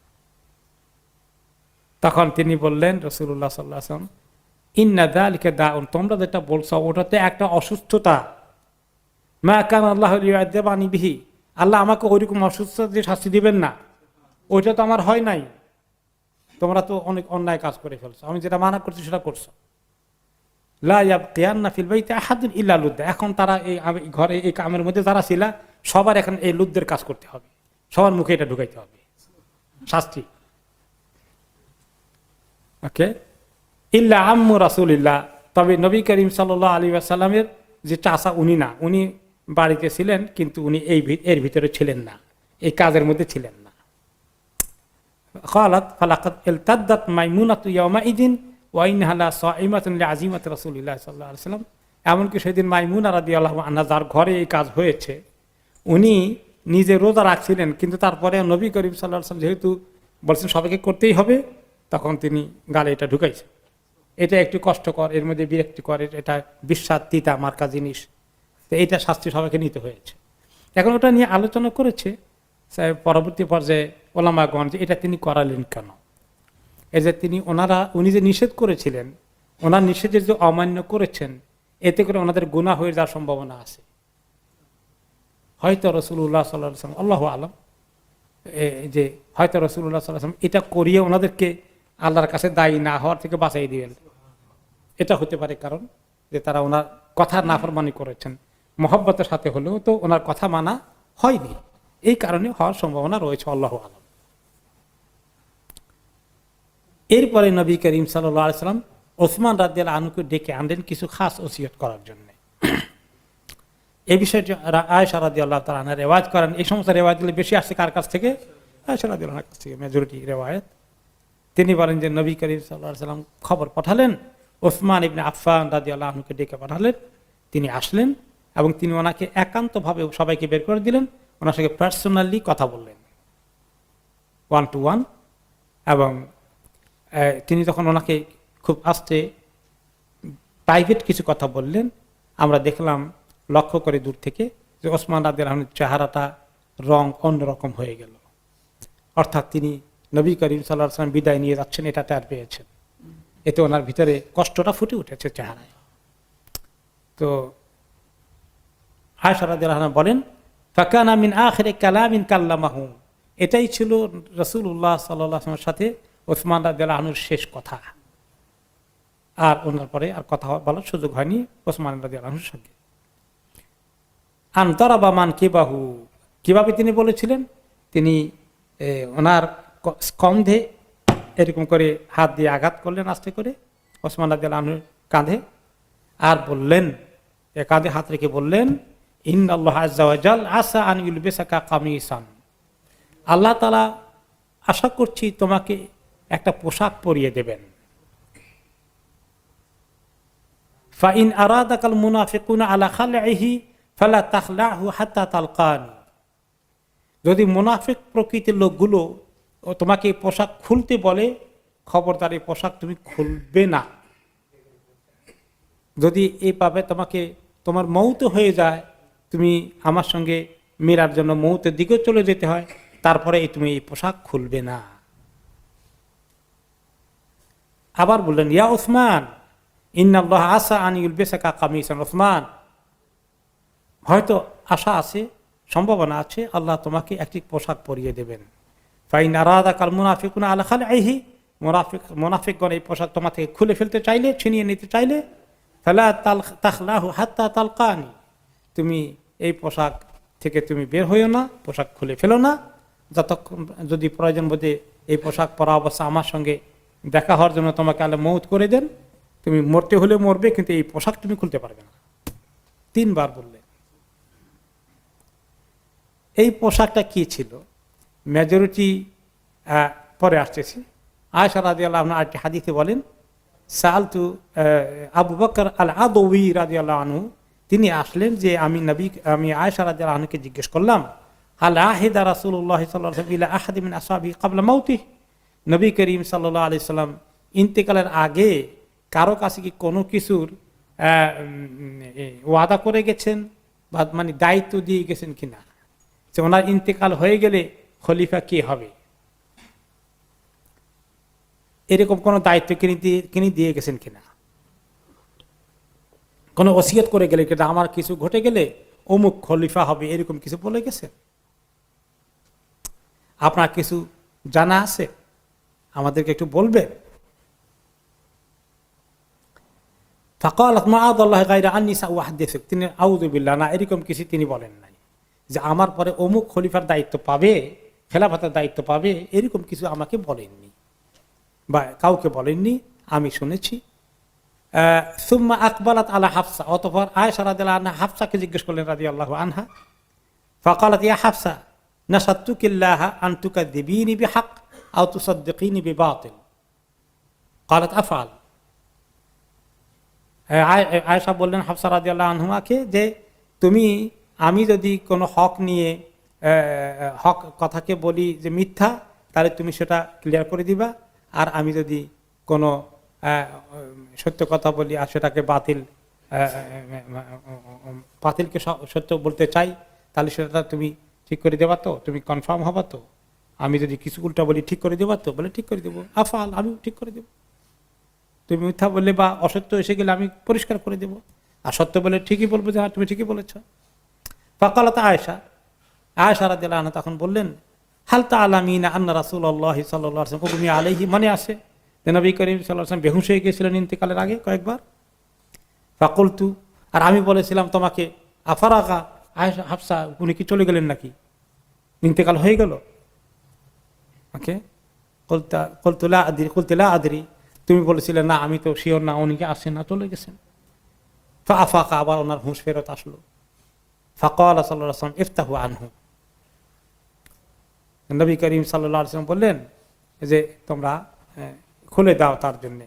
তখন তিনি বললেন, রাসূলুল্লাহ সাল্লাল্লাহু আলাইহি ওয়াসাল্লাম, ইন্না যালিকা দাউন, তোমরা যেটা বলছো ওটাতে একটা অসুস্থতা, মা কানা আল্লাহু লিয়ুআযিবানি বিহি, আল্লাহ আমাকে ওইরকম অসুস্থতা দিয়ে শাস্তি দিবেন না, ওইটা তো আমার হয় নাই, তোমরা তো অনেক অন্যায় কাজ করে ফেলছো, আমি যেটা মানা করছি সেটা করছো। লা ইয়াবকিয়ান্না ফিল বাইতি আহাদুন ইল্লা লুদ্দা, এখন তারা এই ঘরে এই কামের মধ্যে যারা ছিল সবার এখন এই লুদ্দের কাজ করতে হবে, সবার মুখে এটা ঢুকাইতে হবে শাস্তি। ওকে, ইল্লা আম্মু রাসূলিল্লাহ, তবে নবী করিম সাল্লাল্লাহু আলাইহি ওয়াসাল্লামের যে চাচা উনি না, উনি বাড়িতে ছিলেন কিন্তু উনি এই এর ভিতরে ছিলেন না, এই কাজের মধ্যে ছিলেন না। ক্বালাত ফালাকাদ ইলতাদ্দাত মাইমুনাতু ইয়াওমাইদিন ওয়া ইনহা লা সাইমাতুন লিআযিমাতি রাসূলিল্লাহ সাল্লাল্লাহু আলাইহি ওয়াসাল্লাম, এমনকি সেদিন মাইমুনা রাদিয়াল্লাহু আনহা যার ঘরে এই কাজ হয়েছে, উনি নিজে রোজা রাখছিলেন, কিন্তু তারপরে নবী করিম সাল্লাল্লাহু আলাইহি ওয়াসাল্লাম যেহেতু বলছেন সবাইকে করতেই হবে, তখন তিনি গালে এটা ঢুকাইছেন। এটা একটু কষ্টকর, এর মধ্যে বিরক্তিকর, এটা বিস্বাদ তিতা মার্কা জিনিস, তো এটা শাস্তি সবাইকে নিতে হয়েছে। এখন ওটা নিয়ে আলোচনা করেছে পরবর্তী পর্যায়ে ওলামাগণ যে এটা তিনি করালেন কেন। এই যে তিনি ওনারা উনি যে নিষেধ করেছিলেন, ওনার নিষেধের যে অমান্য করেছেন, এতে করে ওনাদের গুনাহ হয়ে যাওয়ার সম্ভাবনা আছে। হয়তো রাসূলুল্লাহ সাল্লাল্লাহু আলাইহি ওয়াসাল্লাম আল্লাহু আলাম যে হয়তো রাসূলুল্লাহ সাল্লাল্লাহু আলাইহি ওয়াসাল্লাম এটা করিয়ে ওনাদেরকে আল্লাহর কাছে দায়ী না হওয়ার থেকে বাঁচাই দিবেন, এটা হতে পারে কারণ যে তারা ওনার কথা নাফরমানি করেছেন, মহব্বতের সাথে হলেও তো ওনার কথা মানা হয়নি, এই কারণে হওয়ার সম্ভাবনা রয়েছে, আল্লাহু আলাম। এরপরে নবী করিম সাল্লাল্লাহু আলাইহি ওয়াসাল্লাম ওসমান রাদিয়াল্লাহু আনহুকে ডেকে আনলেন কিছু খাস ওসিয়ত করার জন্য। এই বিষয়টি আয়েশা রাদিয়াল্লাহু তাআলা আনহা রিওয়ায়াত করেন। এই সমস্ত রিওয়ায়াতগুলো বেশি আসছে কার কাছ থেকে? আয়েশা রাদিয়াল্লাহু আনহার কাছ থেকে, মেজরিটি রিওয়ায়াত। তিনি বলেন যে নবী করিম সাল্লাল্লাহু আলাইহি ওয়াসাল্লাম খবর পাঠালেন, ওসমান ইবনে আফফান রাদিয়াল্লাহু আনহুকে ডেকে পাঠালেন। তিনি আসলেন এবং তিনি ওনাকে একান্তভাবে সবাইকে বের করে দিলেন, ওনার সঙ্গে পার্সোনালি কথা বললেন, ওয়ান টু ওয়ান। এবং তিনি যখন ওনাকে খুব আস্তে প্রাইভেট কিছু কথা বললেন, আমরা দেখলাম লক্ষ্য করে দূর থেকে যে ওসমান রাদিয়াল্লাহু আনহুর চেহারাটা রং অন্যরকম হয়ে গেল, অর্থাৎ তিনি নবী করিম সাল্লাল্লাহু আলাইহি ওয়াসাল্লাম বিদায় নিয়ে যাচ্ছেন এটা টের পেয়েছেন। এতে ওনার ভিতরে কষ্টটা ফুটে উঠেছে চেহারায়। তো আয়েশা রাদিয়াল্লাহু আনহা বলেন, ফাকানা মিন আখিরি কালামিন কাল্লামাহু, এটাই ছিল রাসূলুল্লাহ সাল্লাল্লাহু আলাইহি ওয়াসাল্লামের সাথে ওসমান রাদিয়াল্লাহু আনহুর শেষ কথা। আর ওনার পরে আর কথা বলার সুযোগ হয়নি ওসমান রাদিয়াল্লাহু আনহুর সঙ্গে। আনতারাবা মান কিবাহু, কিভাবে তিনি বলেছিলেন? তিনি ওনার স্কন্ধে এরকম করে হাত দিয়ে আঘাত করলেন আস্তে করে ওসমান রাদিয়াল্লাহু আনহুর কাঁধে, আর বললেন, কাঁধে হাত রেখে বললেন, ইন্নাল্লাহ আযজা ওয়া জাল আসা আন ইউলবিসাকা কামিসান, আল্লাহ তাআলা আশা করছি তোমাকে একটা পোশাক পরিয়ে দেবেন। ফাইন আরাদাকাল মুনাফিকুনা আলা খালইহি ফালা তাখলাহু হাত্তা তালকানি, যদি মুনাফিক প্রকৃতির লোকগুলো তোমাকে পোশাক খুলতে বলে, খবরদার এই পোশাক তুমি খুলবে না। যদি এইভাবে তোমাকে তোমার মৌত হয়ে যায়, তুমি আমার সঙ্গে মেরার জন্য মৌতের দিকে চলে যেতে হয়, তারপরে তুমি এই পোশাক খুলবে না। আবার বললেন, ইয়া উসমান ইন্নাল্লাহ আসা আন ইউলবিসাকা কামিসান, উসমান হয়তো আশা আছে, সম্ভাবনা আছে আল্লাহ তোমাকে একটি পোশাক পরিয়ে দেবেন। ফাইন আরাদাকাল মুনাফিকুনা আলা খালইহি, মুনাফিক মুনাফিকগণ এই পোশাক তোমার থেকে খুলে ফেলতে চাইলে, ছিনিয়ে নিতে চাইলে, ফালা তাখলাহু হাত্তা তালকানি, তুমি এই পোশাক থেকে তুমি বের হইও না, পোশাক খুলে ফেলো না, যতক্ষণ যদি প্রয়োজন বোধে এই পোশাক পরা অবস্থা আমার সঙ্গে দেখা হওয়ার জন্য তোমাকে আল্লাহ মউত করে দেন, তুমি মরতে হলে মরবে, কিন্তু এই পোশাক তুমি খুলতে পারবে না। তিনবার বললেন। এই পোশাকটা কি ছিল? মেজরিটি পরে আসতেছি। আয়েশা রাদিয়াল্লাহু আনহা আরেকটি হাদিসে বলেন, সাআলতু আবু বকর আল আদওয়ী রাদিয়াল্লাহু আনহু, তিনি আসলেন যে আমি নবী আমি আয়েশা রাদিয়াল্লাহু আনহাকে জিজ্ঞেস করলাম, আল আহিদা রাসূলুল্লাহ সাল্লাল্লাহু আলাইহি ওয়াসাল্লাম ইলা আহাদি মিন আসহাবিহি ক্বাবলা মাউতিহি, নবী করিম সাল্লাল্লাহু আলাইহি ওয়াসাল্লাম ইন্তেকালের আগে কারো কাছে কি কোনো কিছুর ওয়াদা করে গেছেন বা মানে দায়িত্ব দিয়ে গেছেন কিনা, যে ওনার ইন্তেকাল হয়ে গেলে খলিফা কে হবে, এরকম কোন দায়িত্ব তিনি দিয়ে গেছেন কিনা, কোন ওসিয়ত করে গেলে কিনা আমার কিছু ঘটে গেলে অমুক খলিফা হবে, এরকম কিছু বলে গেছেন? আপনার কিছু জানা আছে, আমাদেরকে একটু বলবেন। ফাকালাত মাআযাল্লাহি গায়রা আন্নী সাউহাদ্দিসুক, তিনি আউযু বিল্লাহ, না এরকম কিছু তিনি বলেন নাই যে আমার পরে অমুক খলিফার দায়িত্ব পাবে, খেলাফতের দায়িত্ব পাবে, এরকম কিছু আমাকে বলেননি বা কাউকে বলেননি, আমি শুনেছি। সুম্মা আকবালাত আলা হাফসা, অতঃপর আয়েশা রাদিয়াল্লাহু আনহা হাফসাকে জিজ্ঞেস করলেন রাদিয়াল্লাহু আনহা, ফাকালাত ইয়া হাফসা নাসাতুকিল্লাহ আন তুকাযযিবিনি বিহক আও তুসাদ্দিকিনি বিবাতিল, ক্বালাত আফআল। আয়েশা বললেন হাফসা রাদিয়াল্লাহু আনহাকে যে তুমি আমি যদি কোনো হক নিয়ে হক কথাকে বলি যে মিথ্যা, তাহলে তুমি সেটা ক্লিয়ার করে দিবা, আর আমি যদি কোনো সত্য কথা বলি আর সেটাকে বাতিল বাতিলকে সত্য বলতে চাই, তাহলে সেটা তুমি ঠিক করে দেবা তো, তুমি কনফার্ম হবা তো? আমি যদি কিছু উল্টা বলি ঠিক করে দেবা তো? বলে ঠিক করে দেবো। আফাল, আমি ঠিক করে দেবো। তুমি মিথ্যা বললে বা অসত্য এসে গেলে আমি পরিষ্কার করে দেবো, আর সত্য বলে ঠিকই বলবো যে হ্যাঁ তুমি ঠিকই বলেছ। ফাকালাত আয়েশা, আয়েশা রাদিয়াল্লাহু আনহা তখন বললেন, হাল তা'লামিনা আন্না রাসূলুল্লাহ সাল্লাল্লাহু আলাইহি ওয়াসাল্লাম উগমি আলাইহি, মানে আছে যে নবী করিম সাল্লাল্লাহু আলাইহি ওয়াসাল্লাম বেহুশ হয়ে গিয়েছিলেন ইন্তেকালের আগে কয়েকবার। ফাকুলতু, আর আমি বলেছিলাম তোমাকে, আফারাগা, আয়েশা হাফসা উনি কি চলে গেলেন নাকি, ইন্তেকাল হয়ে গেল? ওকে, কলতা কলতুলা আদরি কলতুলা আদরি, তুমি বলেছিলে না আমি তো শিওর না, উনি কি আসেন না চলে গেছেন। ফা আফাকা, আবার ওনার হুঁশ ফেরত আসলো। ফাকালা সাল্লাল্লাহু আলাইহি ওয়াসাল্লাম ইফতাহু আনহু, নবী করিম সাল্লাল্লাহু আলাইহি ওয়াসাল্লাম বললেন যে তোমরা খুলে দাও তার জন্য,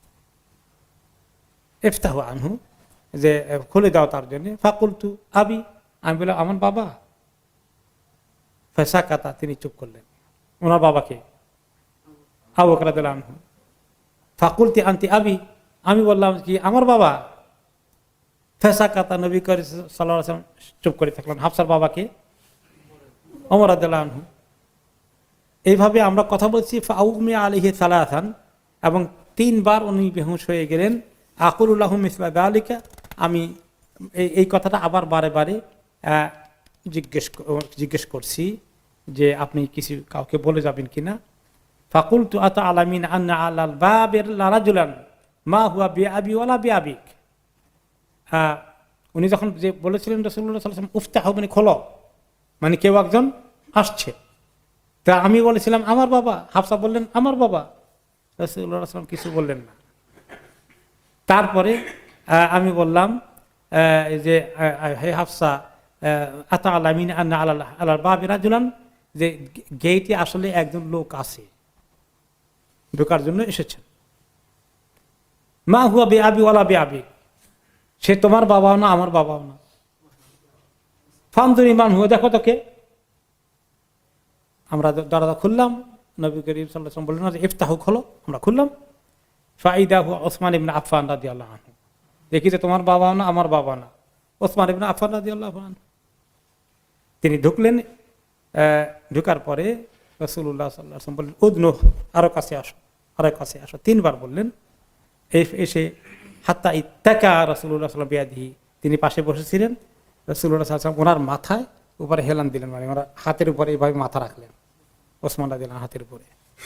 ইফতাহু আনহু, যে খুলে দাও তার জন্য। ফাকুলতু আবি, আমি বললাম আমার বাবা। ফাসাকাতা, তিনি চুপ করলেন। ওনার বাবাকে, আবু বকর রাদিয়াল্লাহু আনহু। ফাকুলতি আনতি আবি, আমি বললাম কি আমার বাবা। ফাসাকাতা, নবী করিম সাল্লাল্লাহু আলাইহি ওয়াসাল্লাম চুপ করে থাকলেন। হাফসার বাবাকে, ওমর রাদিয়াল্লাহু আনহু। এইভাবে আমরা কথা বলছি। ফাউমি আলাইহি সালাসান, এবং তিনবার উনি বেহুশ হয়ে গেলেন। আকুলু লাহু মিসলা যালিকা, আমি এই কথাটা আবার বারে বারে জিজ্ঞেস জিজ্ঞেস করছি যে আপনি কিছু কাউকে বলে যাবেন কিনা। ফাকুলতু আতা আলামিন আন্না আলাল বাবির লারাজুলান মা হুয়া বিআবি ওয়ালা বিআবিক। হ্যাঁ, উনি যখন যে বলেছিলেন রাসূলুল্লাহ সাল্লাল্লাহু আলাইহি ওয়াসাল্লাম উফতাহু, মানে খোলো, মানে কেউ একজন আসছে। তা আমি বলেছিলাম আমার বাবা। হাফসা বললেন আমার বাবা। রাসূলুল্লাহ সাল্লাল্লাহু আলাইহি ওয়াসাল্লাম কিছু বললেন না। তারপরে আমি বললাম যে হে হাফসা, আতা আলামিন আন্না আলাল আলাল বাবি রাজুলান, যে গেইটে আসলে একজন লোক আছে, ঢোকার জন্য এসেছেন। মা হুয়া বিআবি ওয়ালা বিআবি, সে তোমার বাবাও না আমার বাবাও না। ফানজুরি মান হুয়া, দেখো তোকে। আমরা দরজা খুললাম, নবী করিম সাল্লাল্লাহু আলাইহি ওয়াসাল্লাম বললেন যে ইফতাহু, খোলো। আমরা খুললাম। ফাইদা হুয়া ওসমান ইবনে আফফান রাদিয়াল্লাহু আনহু, দেখি যে তোমার বাবাও না আমার বাবা না, ওসমান ইবনে আফফান রাদিয়াল্লাহু আনহু। তিনি ঢুকলেন। ঢুকার পরে রাসূলুল্লাহ সাল্লাল্লাহু আলাইহি ওয়াসাল্লাম বললেন উদনু, আরো কাছে আসো, আরো কাছে আসো, তিনবার বললেন। এসে হাত্তা ইত্তাকা রাসূলুল্লাহ সাল্লাল্লাহু আলাইহি ওয়াসাল্লাম বিয়াদিহি, তিনি পাশে বসেছিলেন। রাসূলুল্লাহ সাল্লাল্লাহু আলাইহি ওয়াসাল্লাম ওনার মাথায় উপরে হেলান দিলেন, মানে ওনার হাতের উপরে এইভাবে মাথা রাখলেন, ওসমান রাদিয়াল্লাহু হাতের উপরে।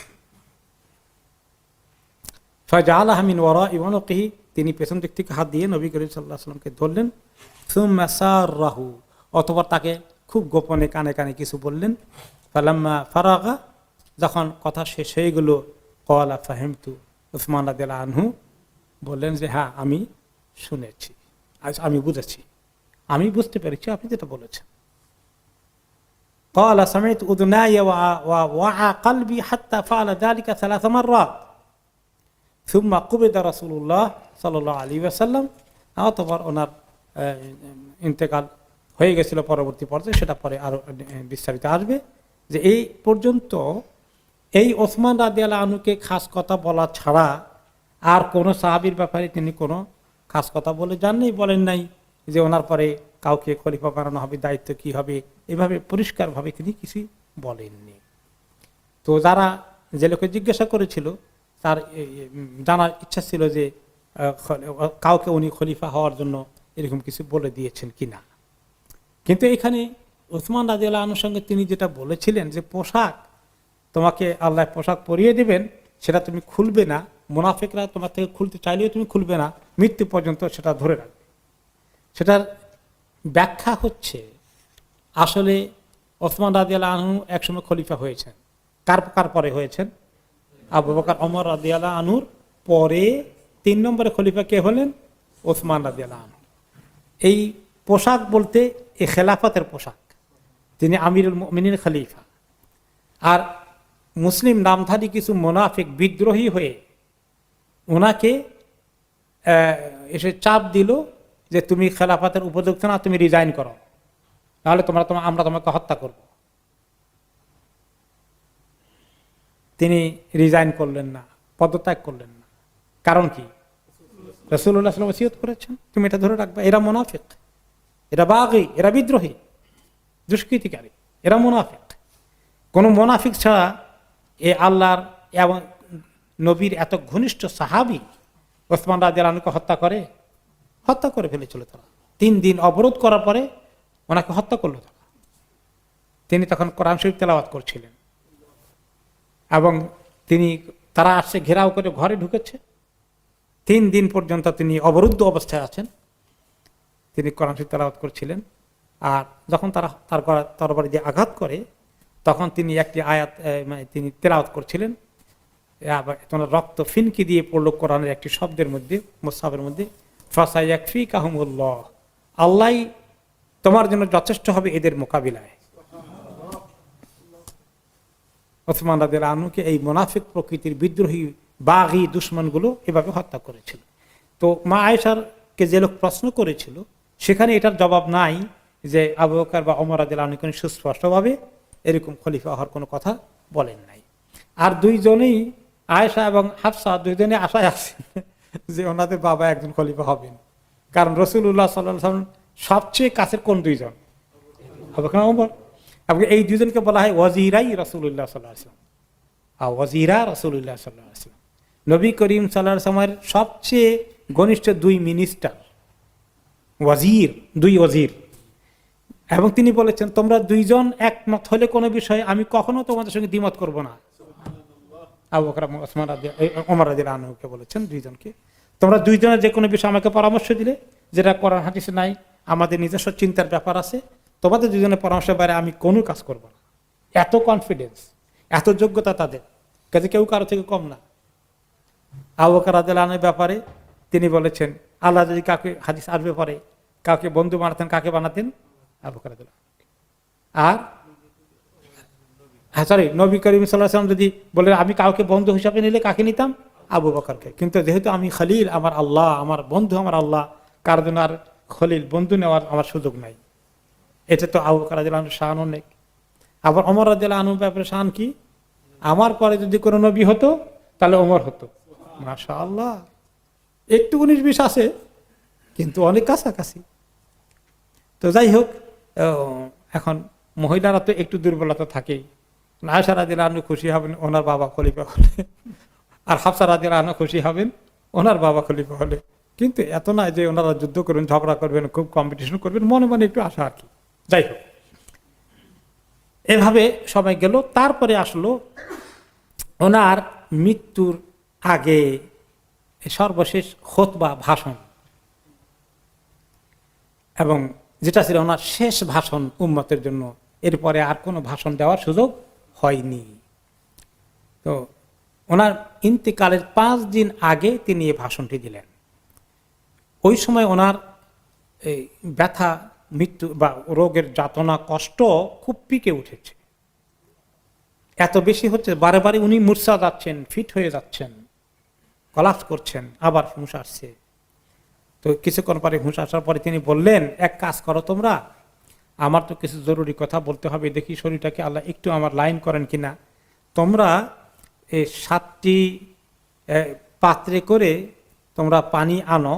ফাজাআলাহা মিন ওয়ারাই ওয়ানকিহি, তিনি পেছন দিক থেকে হাত দিয়ে নবী করিম সাল্লাল্লাহু আলাইহি ওয়াসাল্লামকে ধরলেন। সুম্মা সাররাহু, অতঃপর তাকে খুব গোপনে কানে কানে কিছু বললেন। ফালাম্মা ফারাগা, যখন কথা শেষ হয়ে গেল, ক্বালা ফাহিমতু, উসমান রাদিয়াল্লাহু আনহু বললেন যে হ্যাঁ আমি শুনেছি, আমি বুঝেছি, আমি বুঝতে পেরেছি আপনি যেটা বলেছেন। ক্বালা সামি'তু উযুনায়া ওয়া ওয়া কলবি হাত্তা ফাআলা যালিকা সালাস মাররাত সুম্মা কুবিদা রাসূলুল্লাহ সাল্লাল্লাহু আলাইহি ওয়াসাল্লাম। অতঃপর ওনার ইন্তেকাল হয়ে গেছিল পরবর্তী পর্যায়ে, সেটা পরে আরো বিস্তারিত আসবে। যে এই পর্যন্ত এই ওসমান রাদিয়াল্লাহু আনহুকে খাস কথা বলা ছাড়া আর কোনো সাহাবীর ব্যাপারে তিনি কোনো খাস কথা বলে যাননি, বলেন নাই যে ওনার পরে কাউকে খলিফা বানানো হবে, দায়িত্ব কি হবে, এভাবে পরিষ্কারভাবে তিনি কিছুই বলেননি। তো যারা যে লোকে জিজ্ঞাসা করেছিল তার জানার ইচ্ছা ছিল যে কাউকে উনি খলিফা হওয়ার জন্য এরকম কিছু বলে দিয়েছেন কিনা। কিন্তু এখানে ওসমান রাদিয়াল্লাহু আনহুর সঙ্গে তিনি যেটা বলেছিলেন যে পোশাক তোমাকে আল্লাহ পোশাক পরিয়ে দিবেন, সেটা তুমি খুলবে না, মুনাফিকরা তোমার থেকে খুলতে চাইলেও তুমি খুলবে না, মৃত্যু পর্যন্ত সেটা ধরে রাখবে। সেটার ব্যাখ্যা হচ্ছে আসলে ওসমান রাদিয়াল্লাহু আনহু একসময় খলিফা হয়েছেন। কার কার পরে হয়েছেন? আবু বকর ওমর রাদিয়াল্লাহু আনহুর পরে তিন নম্বরে খলিফা কে হলেন? ওসমান রাদিয়াল্লাহু আনহু। এই পোশাক বলতে এই খেলাফতের পোশাক, তিনি আমিরুল মুমিনিন খলিফা। আর মুসলিম নামধারী কিছু মুনাফিক বিদ্রোহী হয়ে ওনাকে এসে চাপ দিল যে তুমি খেলাফতের উপযুক্ত না, তুমি রিজাইন করো। নাহলে তোমরা তোমার আমরা তোমাকে হত্যা করব। তিনি রিজাইন করলেন না, পদত্যাগ করলেন না। কারণ কি? রাসূলুল্লাহ সাল্লাল্লাহু আলাইহি ওয়াসাল্লাম ওসিয়ত করেছেন তুমি এটা ধরে রাখবা। এরা মুনাফিক, এরা বাগী, এরা বিদ্রোহী, দুষ্কৃতিকারী, এরা মুনাফিক। কোন মুনাফিক ছাড়া এ আল্লাহর এবং নবীর এত ঘনিষ্ঠ সাহাবী ওসমান রাদিয়াল্লাহু আনহুকে হত্যা করে হত্যা করে ফেলেছিল তারা। তিন দিন অবরোধ করার পরে ওনাকে হত্যা করলো তারা। তিনি তখন কোরআন শরীফ তেলাওয়াত করছিলেন এবং তিনি তারা আসছে ঘেরাও করে ঘরে ঢুকেছে। তিন দিন পর্যন্ত তিনি অবরুদ্ধ অবস্থায় আছেন, তিনি কোরআন শরীফ তেলাওয়াত করছিলেন। আর যখন তারা তার তরবারি দিয়ে আঘাত করে তখন তিনি একটি আয়াত মানে তিনি তেলাওয়াত করছিলেন, রক্ত ফিনকি দিয়ে পড়লো কোরআনের একটি শব্দের মধ্যে, মুসহাফের মধ্যে, ফাসায়াকফিকাহুমুল্লাহ, আল্লাহ তোমার জন্য যথেষ্ট হবে এদের মোকাবিলায়। ওসমান রাদিয়াল্লাহু আনহুকে এই মুনাফিক প্রকৃতির বিদ্রোহী বাগী দুশমনগুলো এভাবে হত্যা করেছিল। তো মা আয়েশাকে যে লোক প্রশ্ন করেছিল সেখানে এটার জবাব নাই যে আবু বকর বা ওমর রাদিয়াল্লাহু আনহু কোনো সুস্পষ্টভাবে এরকম খলিফা হওয়ার কোনো কথা বলেন নাই। আর দুইজনেই আয়েশা এবং হাফসা দুইজনে আশায় আছেন যে ওনাদের বাবা একজন খলিফা হবেন। কারণ রাসূলুল্লাহ সাল্লাল্লাহু আলাইহি ওয়াসাল্লাম সবচেয়ে কাছের কোন দুইজন? আবু বকর ওমর। এবং এই দুইজনকে বলা হয় ওয়াজিরাই রাসূলুল্লাহ সাল্লাল্লাহু আলাইহি ওয়াসাল্লাম, আর ওয়াজিরা রাসূলুল্লাহ সাল্লাল্লাহু আলাইহি ওয়াসাল্লাম। নবী করিম সাল্লাল্লাহু আলাইহি ওয়াসাল্লামের সবচেয়ে ঘনিষ্ঠ দুই মিনিস্টার, ওয়াজির, দুই ওয়াজির। এবং তিনি বলেছেন তোমরা দুইজন একমত হলে কোনো বিষয়ে আমি কখনো তোমাদের সঙ্গে দ্বিমত করব না। আবু বকর ওসমান রাদিয়াল্লাহু ওমর রাদিয়াল্লাহু আনহুকে বলেছেন দুইজনকে, তোমরা দুইজনের যে কোনো বিষয়ে আমাকে পরামর্শ দিলে যেটা কোরআন হাদিসে নাই, আমাদের নিজস্ব চিন্তার ব্যাপার আছে, তোমাদের দুজনের পরামর্শের বাইরে আমি কোনো কাজ করব না। এত কনফিডেন্স, এত যোগ্যতা তাদের কাজে, কেউ কারো থেকে কম না। আবু বকর রাদিয়াল্লাহু আনহুর ব্যাপারে তিনি বলেছেন আল্লাহ যদি কাউকে হাদিস আসবে পরে কাউকে বন্ধু বানাতেন, কাকে বানাতেন? আবু বকর রাদিয়াল্লাহু আনহু। আর হ্যাঁ সরি নবী করিম সাল্লাল্লাহু আলাইহি ওয়াসাল্লাম যদি বলে আমি কাউকে বন্ধু হিসাবে নিলে কাকে নিতাম? আবু বকরকে। কিন্তু যেহেতু আমি খলিল, আমার আল্লাহ, আমার বন্ধু আমার আল্লাহ, কার জন্য আর খলিল বন্ধু নেওয়ার আমার সুযোগ নাই। এটা তো আবু বকর রাদিয়াল্লাহু আনহুর শান অনেক। আবার ওমর রাদিয়াল্লাহু আনহুর ব্যাপারে শান কি? আমার পরে যদি কোনো নবী হতো তাহলে ওমর হতো। মাশাআল্লাহ, একটু উনিশ বিশ আছে কিন্তু অনেক কাছাকাছি। তো যাই হোক, এখন মহিলারা তো একটু দুর্বলতা থাকেই। আয়েশা রাদিয়াল্লাহু আনহা খুশি হবেন ওনার বাবা খলিফা হলে, আর হাফসা রাদিয়াল্লাহু আনহা খুশি হবেন ওনার বাবা খলিফা হলে। কিন্তু এত নয় যে ওনারা যুদ্ধ করবেন, ঝগড়া করবেন, খুব কম্পিটিশন করবেন, মনে মনে একটু আশা আর কি। যাই হোক, এভাবে সবাই গেল। তারপরে আসলো ওনার মৃত্যুর আগে সর্বশেষ খুতবা, ভাষণ, এবং যেটা ছিল ওনার শেষ ভাষণ উম্মতের জন্য। এরপরে আর কোনো ভাষণ দেওয়ার সুযোগ হয়নি। তো ওনার ইন্তেকালের পাঁচ দিন আগে তিনি এই ভাষণটি দিলেন। ওই সময় ওনার এই ব্যথা, মৃত্যু বা রোগের যাতনা, কষ্ট খুব পিকে উঠেছে। এত বেশি হচ্ছে, বারে বারে উনি মূর্ছা যাচ্ছেন, ফিট হয়ে যাচ্ছেন, কলাপস করছেন, আবার হুঁশ আসছে। তো কিছুক্ষণ পরে হুঁশ আসার পরে তিনি বললেন, এক কাজ করো তোমরা, আমার তো কিছু জরুরি কথা বলতে হবে, দেখি শরীরটাকে আল্লাহ একটু আমার লাইন করেন কিনা। তোমরা এই সাতটি পাত্রে করে তোমরা পানি আনো,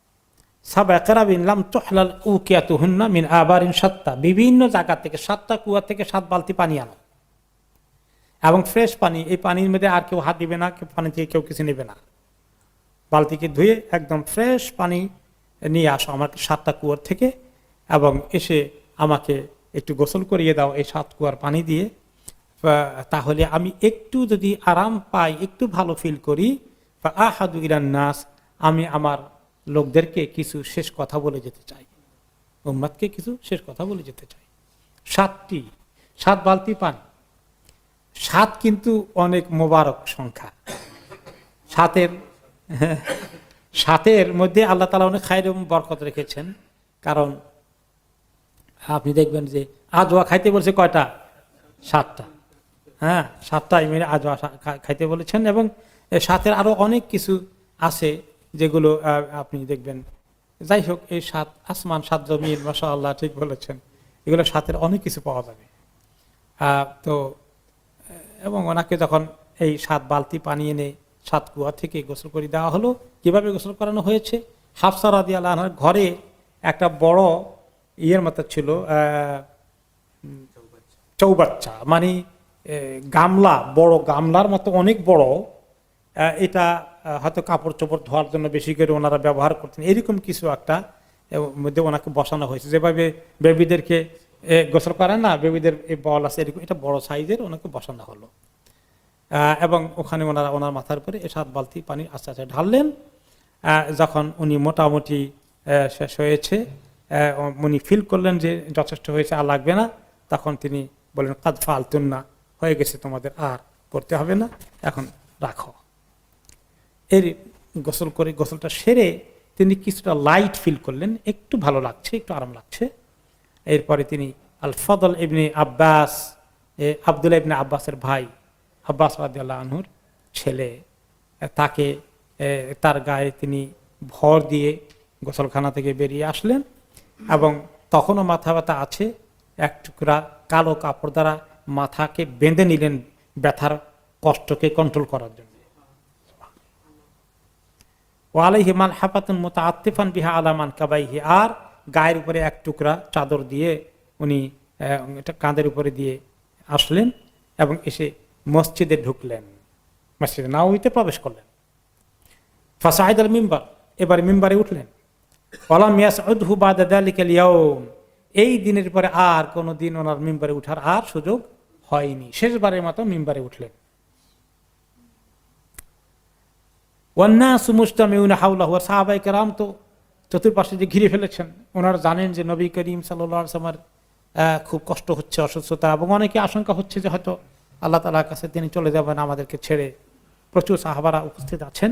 মিন আবারিন সাতটা, বিভিন্ন জায়গা থেকে, সাতটা কুয়া থেকে সাত বালতি পানি আনো, এবং ফ্রেশ পানি। এই পানির মধ্যে আর কেউ হাত দিবে না, পানি থেকে কেউ কিছু নেবে না। বালতিকে ধুয়ে একদম ফ্রেশ পানি নিয়ে আসো আমাকে সাতটা কুয়ার থেকে, এবং এসে আমাকে একটু গোসল করিয়ে দাও এই সাত কুয়ার পানি দিয়ে। তাহলে আমি একটু যদি আরাম পাই, একটু ভালো ফিল করি, বা আহাদু ইলান নাস, আমি আমার লোকদেরকে কিছু শেষ কথা বলে যেতে চাই, উম্মতকে কিছু শেষ কথা বলে যেতে চাই। সাতটি, সাত বালতি পানি। সাত কিন্তু অনেক মোবারক সংখ্যা। সাতের সাতের মধ্যে আল্লাহ তাআলা অনেক খায়ের এবং বরকত রেখেছেন। কারণ আপনি দেখবেন যে আজওয়া খাইতে বলছে কয়টা? সাতটা। হ্যাঁ, সাতটা ইমেলে আজওয়া খাইতে বলেছেন, এবং সাতের আরো অনেক কিছু আছে যেগুলো আপনি দেখবেন। যাই হোক, এই সাত আসমান, সাত জমিন, মাশাআল্লাহ, ঠিক বলেছেন। এগুলোর সাথে অনেক কিছু পাওয়া যাবে। তো এবং ওনাকে যখন এই সাত বালতি পানি এনে সাত কুয়া থেকে গোসল করে দেওয়া হলো, কিভাবে গোসল করানো হয়েছে, হাফসা রাদিয়াল্লাহু আনহার ঘরে একটা বড় ইয়ের মতো ছিল, চৌবাচ্চা মানে গামলা, বড় গামলার মতো অনেক বড়, এটা হয়তো কাপড় চোপড় ধোয়ার জন্য বেশি করে ওনারা ব্যবহার করতেন, এরকম কিছু একটা মধ্যে ওনাকে বসানো হয়েছে। যেভাবে বেবিদেরকে গোসল করে না, বেবিদের বল আছে এরকম, এটা বড় সাইজের, ওনাকে বসানো হলো। এবং ওখানে ওনারা ওনার মাথার উপরে এ সাত বালতি পানি আস্তে আস্তে ঢাললেন। যখন উনি মোটামুটি শেষ হয়েছে, উনি ফিল করলেন যে যথেষ্ট হয়েছে, আর লাগবে না, তখন তিনি বললেন কাদ ফালতুন না, হয়ে গেছে তোমাদের, আর করতে হবে না, এখন রাখো। এর গোসল করে গোসলটা সেরে তিনি কিছুটা লাইট ফিল করলেন, একটু ভালো লাগছে, একটু আরাম লাগছে। এরপরে তিনি আল ফদল ইবনে আব্বাস, আব্দুল্লাহ ইবনে আব্বাসের ভাই, আব্বাস রাদিয়াল্লাহু আনহুর ছেলে, তাকে তার গায়ে তিনি ভর দিয়ে গোসলখানা থেকে বেরিয়ে আসলেন এবং তখনও মাথা ব্যথা আছে, এক টুকরা কালো কাপড় দ্বারা মাথাকে বেঁধে নিলেন ব্যথার কষ্টকে কন্ট্রোল করার জন্য। ওয়ালাইহি মালহাফাতুন মুতাআত্তিফান বিহা আলা মানকাবাইহি, আর গায়ের উপরে এক টুকরা চাদর দিয়ে উনি এটা কাঁধের উপরে দিয়ে আসলেন এবং এসে মসজিদে ঢুকলেন, মসজিদে নাববীতে প্রবেশ করলেন। ফাসাইদাল মিম্বার, এবারে মিম্বারে উঠলেন। ওয়ালাম ইয়াসউদহু বাদা যালিকাল ইয়াউম, এই দিনের পরে আর কোনো দিন ওনার মিম্বারে উঠার আর সুযোগ হয়নি, শেষবারের মতো মিম্বারে উঠলেন। ওয়ান্নাসু মুজতামিউনা হাওলাহু, সাহাবায়ে কেরাম তো চতুর্পাশে যে ঘিরে ফেলেছেন, ওনারা জানেন যে নবী করিম সাল্লাল্লাহু আলাইহি ওয়াসাল্লামের খুব কষ্ট হচ্ছে, অসুস্থতা, এবং অনেকে আশঙ্কা হচ্ছে যে হয়তো আল্লাহ তাআলার কাছে তিনি চলে যাবেন আমাদেরকে ছেড়ে। প্রচুর সাহাবারা উপস্থিত আছেন।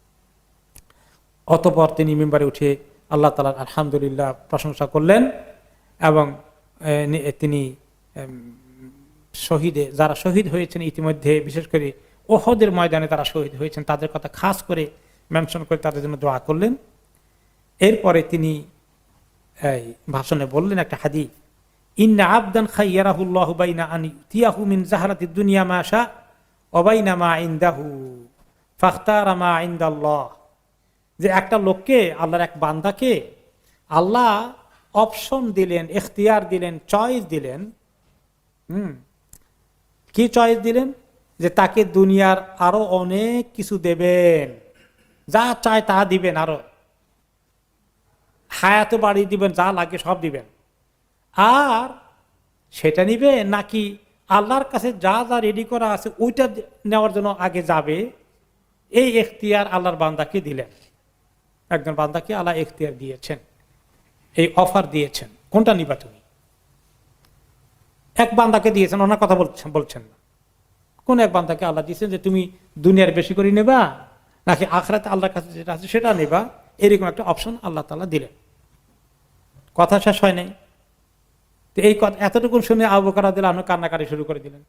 অতঃপর তিনি মিম্বারে উঠে আল্লাহ তাআলার আলহামদুলিল্লাহ প্রশংসা করলেন এবং তিনি শহীদে যারা শহীদ হয়েছেন ইতিমধ্যে, বিশেষ করে ওহদের ময়দানে তারা শহীদ হয়েছেন, তাদের কথা খাস করে মেনশন করে তাদের জন্য দোয়া করলেন। এরপরে তিনি এই ভাষণে বললেন একটা হাদিস, ইন্না আবদান খাইয়ারাহুল্লাহু বাইনা আন ইউতিয়াহু মিন যাহরাতিদ দুনিয়া মা শা ওয়া বাইনা মা ইনদাহু ফাখতারা মা ইনদাল্লাহ, যে একটা লোককে, আল্লাহর এক বান্দাকে আল্লাহ অপশন দিলেন, ইখতিয়ার দিলেন, চয়েস দিলেন। হুম কি চয়েস দিলেন? যে তাকে দুনিয়ার আরো অনেক কিছু দেবেন, যা চায় তা দিবেন, আরো হায়াতে বাড়িয়ে দিবেন, যা লাগে সব দিবেন। আর সেটা নিবে নাকি আল্লাহর কাছে যা যা রেডি করা আছে ওইটা নেওয়ার জন্য আগে যাবে, এই এখতিয়ার আল্লাহর বান্দাকে দিলেন। একজন বান্দাকে আল্লাহ এখতিয়ার দিয়েছেন, এই অফার দিয়েছেন, কোনটা নিবা তুমি? এক বান্দাকে দিয়েছেন, ওনার কথা বলছেন বলছেন না, কোন এক বান্দাকে আল্লাহ দিয়েছেন যে তুমি দুনিয়ার বেশি করে নেবা নাকি আখিরাতে আল্লাহর কাছে যেটা আছে সেটা নেবা, এরকম একটা অপশন আল্লাহ তাআলা দিলেন। কথা শেষ হয় নাই। তো এই কথা এতটুকু শুনে আবু বকর রাদিয়াল্লাহু আনহু কান্নাকাটি শুরু করে দিলেন।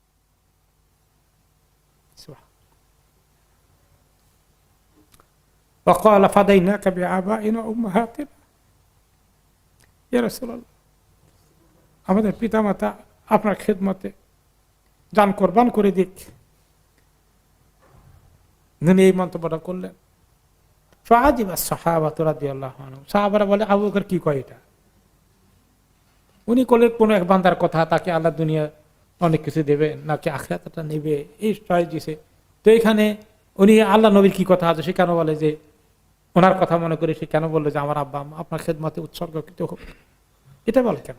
وقال فديناك بآبائنا وأمهاتنا ইয়া রাসূলুল্লাহ, আমাদের পিতামাতা আপনার খেদমতে জান কোরবান করে দিক। তিনি এই মন্তব্যটা করলেন। ফাআজিবা সাহাবাতু রাদিয়াল্লাহু আনহুম, সাহাবারা বলে আবু বকর কি কয় এটা? উনি করলেন কোন এক বান্দার কথা, তাকে আল্লাহ দুনিয়া অনেক কিছু দেবে নাকি আখিরাতটা নেবে, এই চয়েস দিছে। তো এখানে উনি আল্লাহ নবীর কি কথা আছে সে কেন বলে যে ওনার কথা মনে করে সে কেন বললো যে আমার আব্বা আপনার খেদমতে উৎসর্গকৃত হোক, এটা বলে কেন?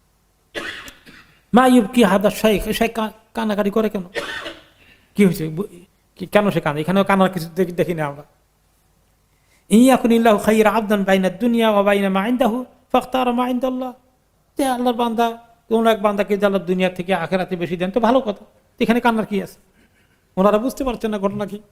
মা ইউবকি হাদা শাইখ, সে কান্নাকাটি করে কেন? কি হয়েছে, কেন সে কাঁদে? এখানেও কান্নার কিছু দেখি না আমরা। ইয়াকুন ইল্লাহু খাইরা আবদান বাইনা দুনিয়া ওয়া বাইনা মা ইনদাহু ফাখতারা মা ইনদাল্লাহ, যে আল্লাহর বান্দা কোন এক বান্দাকে আল্লাহ দুনিয়া থেকে আখিরাতে বেশি দেন, তো ভালো কথা, এখানে কান্নার কি আছে? ওনারা বুঝতে পারছেন না ঘটনা কি।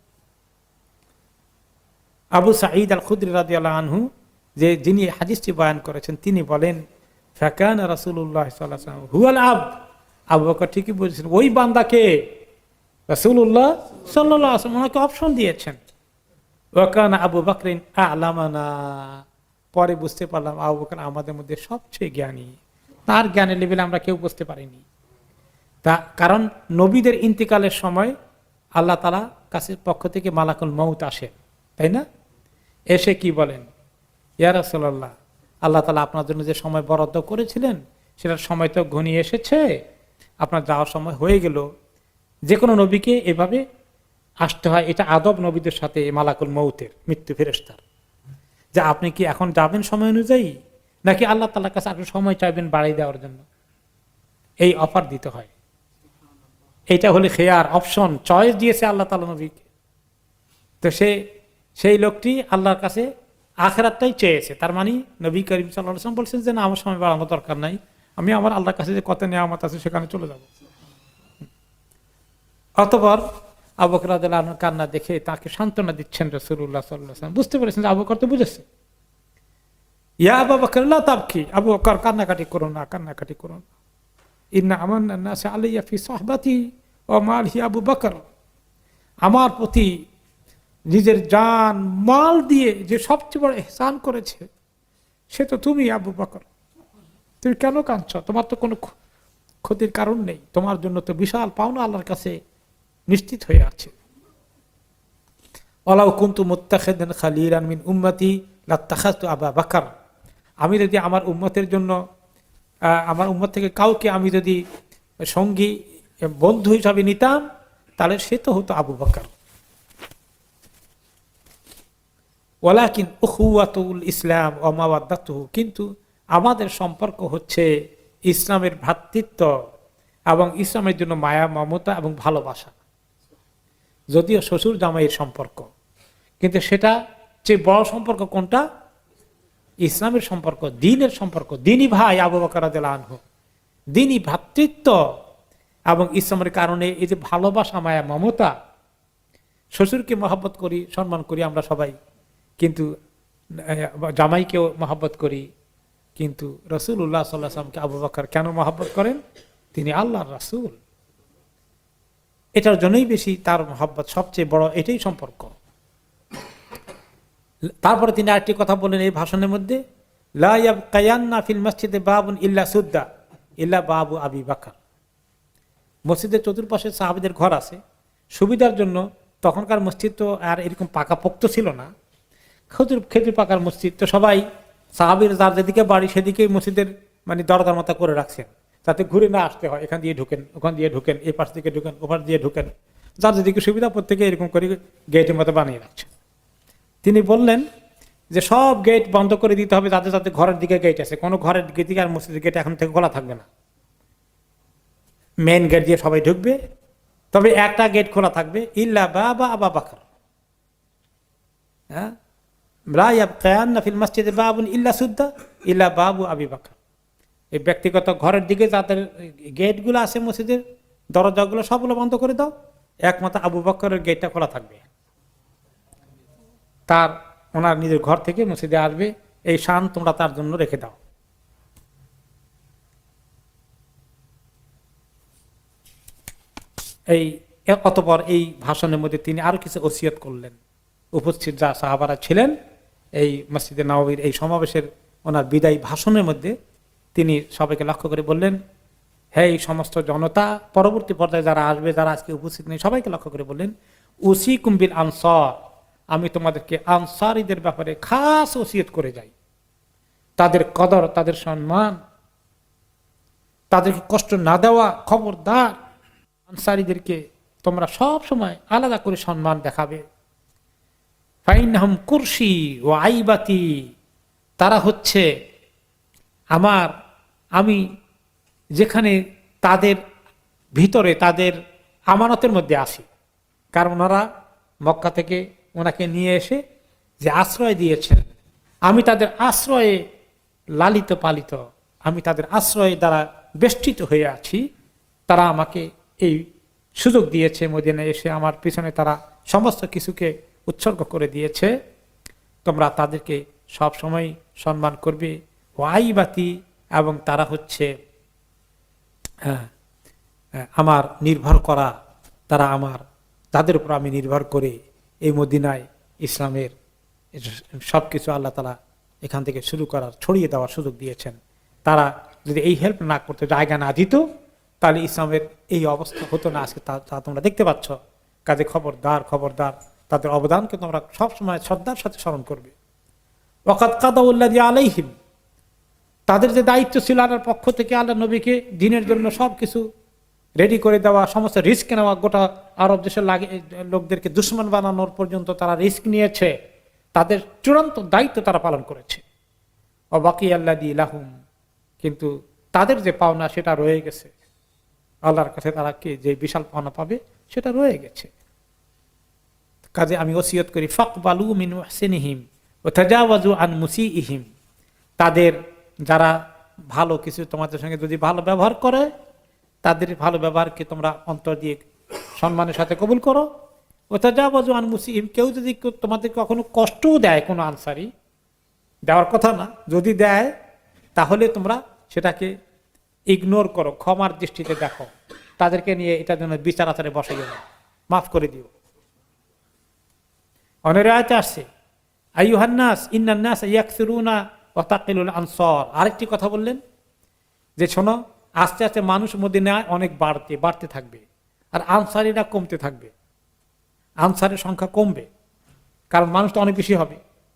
আবু সাঈদ আল খুদরি রাদিয়াল্লাহু আনহু, যে যিনি হাদিসটি বয়ান করেছেন, তিনি বলেন ফাকানা রাসূলুল্লাহ সাল্লাল্লাহু আলাইহি ওয়াসাল্লাম হুয়াল আব, আবু বকর ঠিকই বলেছেন, ওই বান্দাকে রাসূলুল্লাহ সাল্লাল্লাহু আলাইহি ওয়াসাল্লাম ওনাকে অপশন দিয়েছেন। ওয়া কানা আবু বকরিন আ'লামানা, পরে বুঝতে পারলাম আবু বকর আমাদের মধ্যে সবচেয়ে জ্ঞানী, তার জ্ঞানের লেভেলে আমরা কেউ বুঝতে পারিনি। তা কারণ নবীদের ইন্তিকালের সময় আল্লাহ তাআলা কাছে পক্ষ থেকে মালাকুল মউত আসে, তাই না? এসে কি বলেন, ইয়া রাসূলুল্লাহ, আল্লাহ তাআলা আপনার জন্য যে সময় বরাদ্দ করেছিলেন সেটার সময় তো ঘনিয়ে এসেছে, আপনার যাওয়ার সময় হয়ে গেল। যে কোনো নবীকে এভাবে আসতে হয়, এটা আদব নবীদের সাথে মালাকুল মউতের, মৃত্যু ফেরেশতার, যে আপনি কি এখন যাবেন সময় অনুযায়ী, নাকি আল্লাহ তাআলার কাছে আপনি সময় চাইবেন বাড়িয়ে দেওয়ার জন্য, এই অফার দিতে হয়। এইটা হলে খেয়ার অপশন, চয়েস দিয়েছে আল্লাহ তাআলা নবীকে। তো সে সেই লোকটি আল্লাহর কাছে আখিরাতটাই চেয়েছে। তার মানে নবী করিম সাল্লাল্লাহু আলাইহি ওয়াসাল্লাম বলছেন যে না, আমার সময় বাড়ানোর দরকার নাই, আমি আমার আল্লাহর কাছে যে কত নেয়ামত আছে সেখানে চলে যাব। অতঃপর আবু বকর রাদিয়াল্লাহু আনহু কান্না দেখে তাকে সান্ত্বনা দিচ্ছেন রাসূলুল্লাহ সাল্লাল্লাহু আলাইহি ওয়াসাল্লাম। বুঝতে পেরেছেন যে আবু বকর তো বুঝেছে। ইয়া আবু বকর লা তাবকি, আবু বকর কান্নাকাটি করো না, কান্নাকাটি করো না। ইন্না আমান্না নাস আলাইয়া ফি সুহবাতি ওয়া মালহি আবু বকর, আমার প্রতি নিজের জান মাল দিয়ে যে সবচেয়ে বড় ইহসান করেছে সে তো তুমি আবু বকর। তুমি কেন কাঁদছ? তোমার তো কোনো ক্ষতির কারণ নেই, তোমার জন্য তো বিশাল পাওনা আল্লাহর কাছে নিশ্চিত হয়ে আছে। ওয়ালাউ কুনতু মুত্তাখিদান খালিলান মিন উম্মতি লাত্তাখাযতু আবু বকর, আমি যদি আমার উম্মতের জন্য আমার উম্মত থেকে কাউকে আমি যদি সঙ্গী বন্ধু হিসাবে নিতাম তাহলে সে তো হতো আবু বকর। ওয়ালাকিন উখুওয়াতুল ইসলাম ওয়া মাওয়াদ্দাতুহু, কিন্তু আমাদের সম্পর্ক হচ্ছে ইসলামের ভ্রাতৃত্ব এবং ইসলামের জন্য মায়া মমতা এবং ভালোবাসা। যদিও শ্বশুর জামাইয়ের সম্পর্ক, কিন্তু সেটা যে বড় সম্পর্ক কোনটা? ইসলামের সম্পর্ক, দ্বীনের সম্পর্ক। দ্বীনই ভাই আবু বকর রাদিয়াল্লাহু আনহু, দ্বীনই ভ্রাতৃত্ব এবং ইসলামের কারণে এই যে ভালোবাসা মায়া মমতা। শ্বশুরকে মহব্বত করি, সম্মান করি আমরা সবাই, কিন্তু জামাইকেও মহব্বত করি, কিন্তু রাসূলুল্লাহ সাল্লাল্লাহু আলাইহি ওয়াসাল্লামকে আবু বকর কেন মহব্বত করেন? তিনি আল্লাহর রাসূল, এটার জন্যই বেশি তার মহব্বত সবচেয়ে বড়, এটাই সম্পর্ক। তারপরে তিনি আরেকটি কথা বলেন এই ভাষণের মধ্যে, লা ইয়াবকায়ান্না ফিল মসজিদে বাবুন ইল্লা সুদ্দা ইল্লা বাবু আবি বকর। মসজিদের চতুর্পাশে সাহাবীদের ঘর আছে, সুবিধার জন্য তখনকার মসজিদ তো আর এরকম পাকাপোক্ত ছিল না, খেজুর খেজুর পাকার মসজিদ, তো সবাই সাহাবীর যার যেদিকে বাড়ি সেদিকে মসজিদের মানে দরজার মতো করে রাখছেন, যাতে ঘুরে না আসতে হয়, এখান দিয়ে ঢুকেন ওখান দিয়ে ঢুকেন, এই পাশ থেকে ঢুকেন ওপাশ দিয়ে ঢুকেন, যার যেদিকে সুবিধা প্রত্যেকে এরকম করে গেটের মতো বানিয়ে রাখছে। তিনি বললেন যে সব গেট বন্ধ করে দিতে হবে, যাতে যাতে ঘরের দিকে গেট আছে, কোনো ঘরের দিকে আর মসজিদের গেট এখন থেকে খোলা থাকবে না, মেন গেট দিয়ে সবাই ঢুকবে, তবে একটা গেট খোলা থাকবে, ইল্লা বাবা আবু বকর। হ্যাঁ, লা ইয়াবকায়ান্না ফিল মসজিদে বাবুন ইল্লা সুদ্দা ইল্লা বাবু আবি বকর। এই ব্যক্তিগত ঘরের দিকে যাদের গেটগুলো আছে, মসজিদের দরজাগুলো সবগুলো বন্ধ করে দাও, একমাত্র আবু বকরের গেটটা খোলা থাকবে, তার ওনার নিজের ঘর থেকে মসজিদে আসবে, এই শান তোমরা তার জন্য রেখে দাও। এই অতঃপর এই ভাষণের মধ্যে তিনি আরো কিছু ওসিয়ত করলেন। উপস্থিত যা সাহাবারা ছিলেন এই মসজিদে নববীর এই সমাবেশের ওনার বিদায়ী ভাষণের মধ্যে তিনি সবাইকে লক্ষ্য করে বললেন, হে এই সমস্ত জনতা, পরবর্তী পর্যায়ে যারা আসবে, যারা আজকে উপস্থিত নেই, সবাইকে লক্ষ্য করে বললেন, উসিকুম বিল আনসার, আমি তোমাদেরকে আনসারীদের ব্যাপারে খাস ওসিয়ত করে যাই। তাদের কদর, তাদের সম্মান, তাদেরকে কষ্ট না দেওয়া, খবরদার আনসারীদেরকে তোমরা সব সময় আলাদা করে সম্মান দেখাবে। ফাইনহুম কুরসি ও আইবাতি, তারা হচ্ছে আমার, আমি যেখানে তাদের ভিতরে তাদের আমানতের মধ্যে আসি, কারণ ওনারা মক্কা থেকে ওনাকে নিয়ে এসে যে আশ্রয় দিয়েছেন, আমি তাদের আশ্রয়ে লালিত পালিত, আমি তাদের আশ্রয়ে দ্বারা বেষ্টিত হয়ে আছি। তারা আমাকে এই সুযোগ দিয়েছে, মদিনায় এসে আমার পিছনে তারা সমস্ত কিছুকে উৎসর্গ করে দিয়েছে, তোমরা তাদেরকে সব সময় সম্মান করবে। ওয়াইবাতি, এবং তারা হচ্ছে আমার নির্ভর করা, তারা আমার, তাদের উপর আমি নির্ভর করে এই মদিনায় ইসলামের সবকিছু আল্লাহ তাআলা এখান থেকে শুরু করার, ছড়িয়ে দেওয়ার সুযোগ দিয়েছেন। তারা যদি এই হেল্প না করতে, জায়গা না দিত, তাহলে ইসলামের এই অবস্থা হতো না আজকে, তা তা তোমরা দেখতে পাচ্ছ। কাজে খবরদার খবরদার তাদের অবদানকে তোমরা সবসময় শ্রদ্ধার সাথে স্মরণ করবে। ওয়াকাদ কাদাউল্লাযী আলাইহিম, তাদের যে দায়িত্ব ছিল আল্লাহর পক্ষ থেকে আল্লাহ নবীকে দিনের জন্য সবকিছু রেডি করে দেওয়া, সমস্ত রিস্ক নেওয়া, গোটা আরব দেশের লাগে লোকদেরকে দুশমন বানানোর পর্যন্ত তারা রিস্ক নিয়েছে, তাদের চূড়ান্ত দায়িত্ব তারা পালন করেছে। ওয়াবাকি আল্লাযী লাহুম, কিন্তু তাদের যে পাওনা সেটা রয়ে গেছে আল্লাহর কাছে, তারা কি যে বিশাল পাওনা পাবে সেটা রয়ে গেছে। কাজে আমি ওসিয়ত করি, ফাকবালু মিন মুহসিনিহিম ওয়া তাজাওয়াজু আন মুসিইহিম, তাদের যারা ভালো কিছু তোমাদের সঙ্গে যদি ভালো ব্যবহার করে, তাদের ভালো ব্যবহারকে তোমরা অন্তর দিয়ে সম্মানের সাথে কবুল করো। ওয়া তাজাওয়াজু আন মুসিইহিম, কেউ যদি তোমাদের কখনো কষ্টও দেয়, কোনো আনসারি দেওয়ার কথা না, যদি দেয় তাহলে তোমরা সেটাকে ইগনোর করো, ক্ষমার দৃষ্টিতে দেখো, তাদেরকে নিয়ে এটার জন্য বিচার আচারে বসে গেল, মাফ করে দিও। অনেক আয়াতে আসছে আইয়ুহান নাস ইন্নান নাস ইয়াকসুরুনা ওয়া তাকিলুল আনসার, আরেকটি কথা বললেন যে শোনো, আস্তে আস্তে মানুষ মদিনায় অনেক বাড়তে বাড়তে থাকবে, আর আনসারীরা কমতে থাকবে, আনসারের সংখ্যা কমবে, কারণ মানুষ তো অনেক বেশি হবে,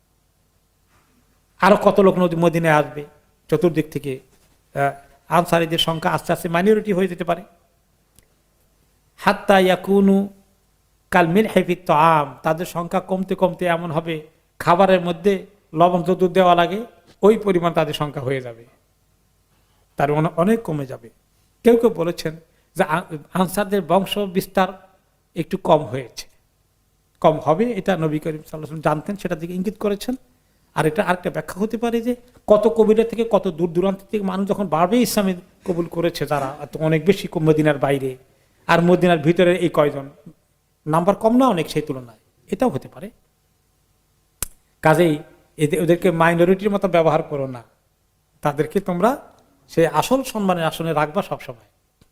আরো কত লোক নদী মদিনায় আসবে চতুর্দিক থেকে, আনসারীদের সংখ্যা আস্তে আস্তে মাইনরিটি হয়ে যেতে পারে। হাত্তা ইয়াকুনু কাল মিলহি ফিত তাআম, তাদের সংখ্যা কমতে কমতে এমন হবে খাবারের মধ্যে লবণ যত দেওয়া লাগে ওই পরিমাণ তাদের সংখ্যা হয়ে যাবে, তার অনেক কমে যাবে। কেউ কেউ বলেছেন যে আনসারদের বংশ বিস্তার একটু কম হয়েছে, কম হবে, এটা নবী করিম সাল্লাল্লাহু আলাইহি ওয়াসাল্লাম জানতেন, সেটা দিকে ইঙ্গিত করেছেন। আর এটা আরেকটা ব্যাখ্যা হতে পারে যে কত কবিরা থেকে কত দূর দূরান্ত থেকে মানুষ যখন বাড়বে ইসলামে কবুল করেছে, তারা অনেক বেশি মদিনার বাইরে, আর মদিনার ভিতরে এই কয়জন, নাম্বার কম না অনেক সেই তুলনায়, এটাও হতে পারে। কাজেই এদের ওদেরকে মাইনরিটির মতো ব্যবহার করো না, তাদেরকে তোমরা সে আসল সম্মানের আসনে রাখবা সবসময়।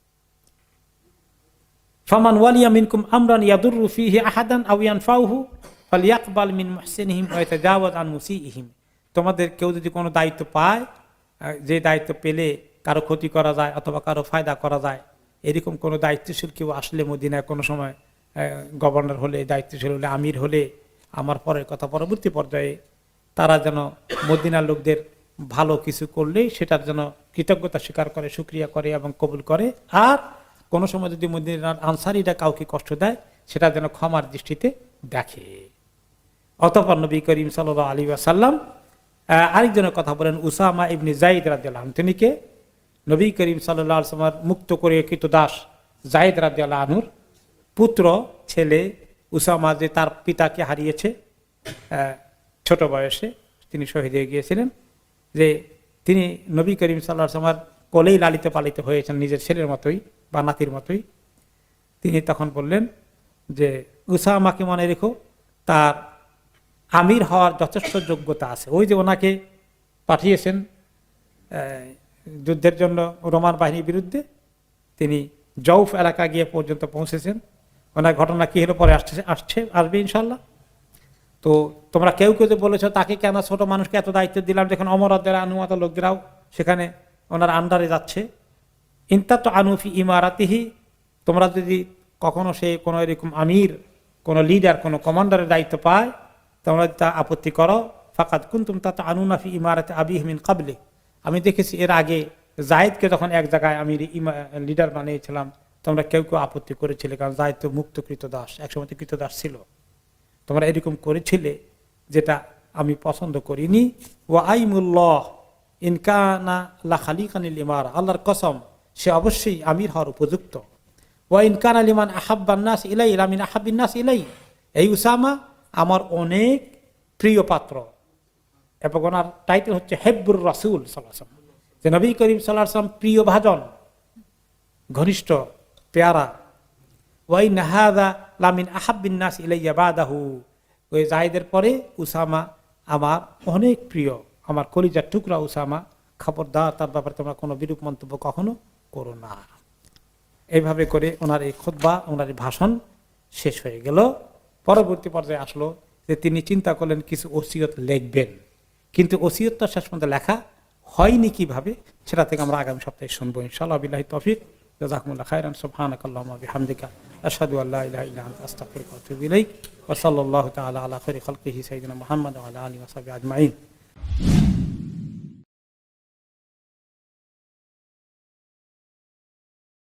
ফামান ওয়ালিয়া মিনকুম আমরান ইয়াদুররু ফীহি আহাদান আও ইয়ানফাউহু ফালইয়াকবাল মিন মুহসিনিহিম ওয়া ইয়াতাজাওয়াজ আন মুসিইহিম, তোমাদের কেউ যদি কোনো দায়িত্ব পায়, যে দায়িত্ব পেলে কারো ক্ষতি করা যায় অথবা কারো ফায়দা করা যায়, এরকম কোনো দায়িত্বশীল কেউ আসলে মদিনায় কোনো সময় গভর্নর হলে, দায়িত্বশীল হলে, আমির হলে, আমার পরের কথা পরবর্তী পর্যায়ে তারা যেন মদিনার লোকদের ভালো কিছু করলে সেটার যেন কৃতজ্ঞতা স্বীকার করে, শুকরিয়া করে এবং কবুল করে, আর কোনো সময় যদি মদিনার আনসারীরা কাউকে কষ্ট দেয় সেটা যেন ক্ষমার দৃষ্টিতে দেখে। অতঃপর নবী করিম সাল্লাল্লাহু আলাইহি ওয়াসাল্লাম আরেকজনের কথা বলেন, উসামা ইবনে যায়েদ রাদিয়াল্লাহু আনহু, তিনিকে নবী করিম সাল্লাল্লাহু আলাইহি ওয়াসাল্লাম মুক্ত করে কৃতদাস যায়েদ রাদিয়াল্লাহু আনহুর পুত্র ছেলে উসামা, যে তার পিতাকে হারিয়েছে ছোট বয়সে, তিনি শহীদ হয়ে গিয়েছিলেন, যে তিনি নবী করিম সাল্লাল্লাহু আলাইহি ওয়াসাল্লাম কোলেই লালিত পালিত হয়েছেন নিজের ছেলের মতোই বা নাতির মতোই। তিনি তখন বললেন যে উসামাকে মনে রেখো, তার আমির হওয়ার যথেষ্ট যোগ্যতা আছে। ওই যে ওনাকে পাঠিয়েছেন যুদ্ধের জন্য রোমান বাহিনীর বিরুদ্ধে, তিনি জৌফ এলাকা গিয়ে পর্যন্ত পৌঁছেছেন। ওনার ঘটনা কি হলো পরে আসছে আসছে আসবে ইনশাল্লাহ। তো তোমরা কেউ কেউ যে বলেছ তাকে কেন ছোট মানুষকে এত দায়িত্ব দিলাম, যখন অমরদের অনুমত লোকদেরাও সেখানে ওনার আন্ডারে যাচ্ছে। ইনতা তো আনুফি ইমারাতিহি, তোমরা যদি কখনো সে কোনো এরকম আমির, কোনো লিডার, কোনো কমান্ডারের দায়িত্ব পায়, তোমরা তা আপত্তি করো। ফাকাদ কুনতুম তা তো আনুনাফি ইমারাতে আবিহি মিন কাবলি, আমি দেখেছি এর আগে জায়েদকে যখন এক জায়গায় আমি লিডার বানিয়েছিলাম, তোমরা কেউ কেউ আপত্তি করেছিলে, কারণ জায়েদ তো মুক্ত কৃতদাস, একসময় তো কৃতদাস ছিল, তোমরা এরকম করেছিলে, যেটা আমি পছন্দ করিনি। ওয়া আইমুল্লাহ ইনকানা লা খালিকানিল ইমারা, আল্লাহর কসম সে অবশ্যই আমির হওয়ার উপযুক্ত। ওয়া ইনকানা লিমান আহাব্বান নাস ইলাই লামিন আহাব্বিন নাস ইলাই, এই উসামা আমার অনেক প্রিয় পাত্র, এবং ওনার টাইটেল হচ্ছে হেব্বুর রাসূল সাল্লাল্লাহু আলাইহি ওয়াসাল্লাম, যে নবী করিম সাল্লাল্লাহু আলাইহি ওয়াসাল্লাম প্রিয় ভাজন, ঘনিষ্ঠ, পেয়ারা। ওয়াই নাহাদা লামিন আহাব্বিন নাস ইলাইয়া বাদাহু, ওই জায়েদের পরে উসামা আমার অনেক প্রিয়, আমার কলিজার টুকরা উসামা, খবরদার তার ব্যাপারে তোমরা কোনো বিরূপ মন্তব্য কখনো করো না। এইভাবে করে ওনার এই খুতবা, ওনার এই ভাষণ শেষ হয়ে গেল। পরবর্তী পর্যায়ে আসলো যে তিনি চিন্তা করলেন কিছু ওসিয়ত লিখবেন, কিন্তু ওসিয়তটা শেষ পর্যন্ত লেখা হয়নি কিভাবে, সেটা থেকে আমরা আগামী সপ্তাহে শুনবো ইনশাআল্লাহ। বিল্লাহি তৌফিক, জাযাকুমুল্লাহু খাইরান, সুবহানাকাল্লাহুম্মা ওয়া বিহামদিকা, আশহাদু আল্লা ইলাহা ইল্লা আনতা, আস্তাগফিরুকা ওয়া আতুবু ইলাইক, ওয়া সাল্লাল্লাহু তাআলা আলা খাইরি খালকিহি সাইয়্যিদিনা মুহাম্মাদ ওয়া আলা আলিহি ওয়া সাহবিহি আজমাইন।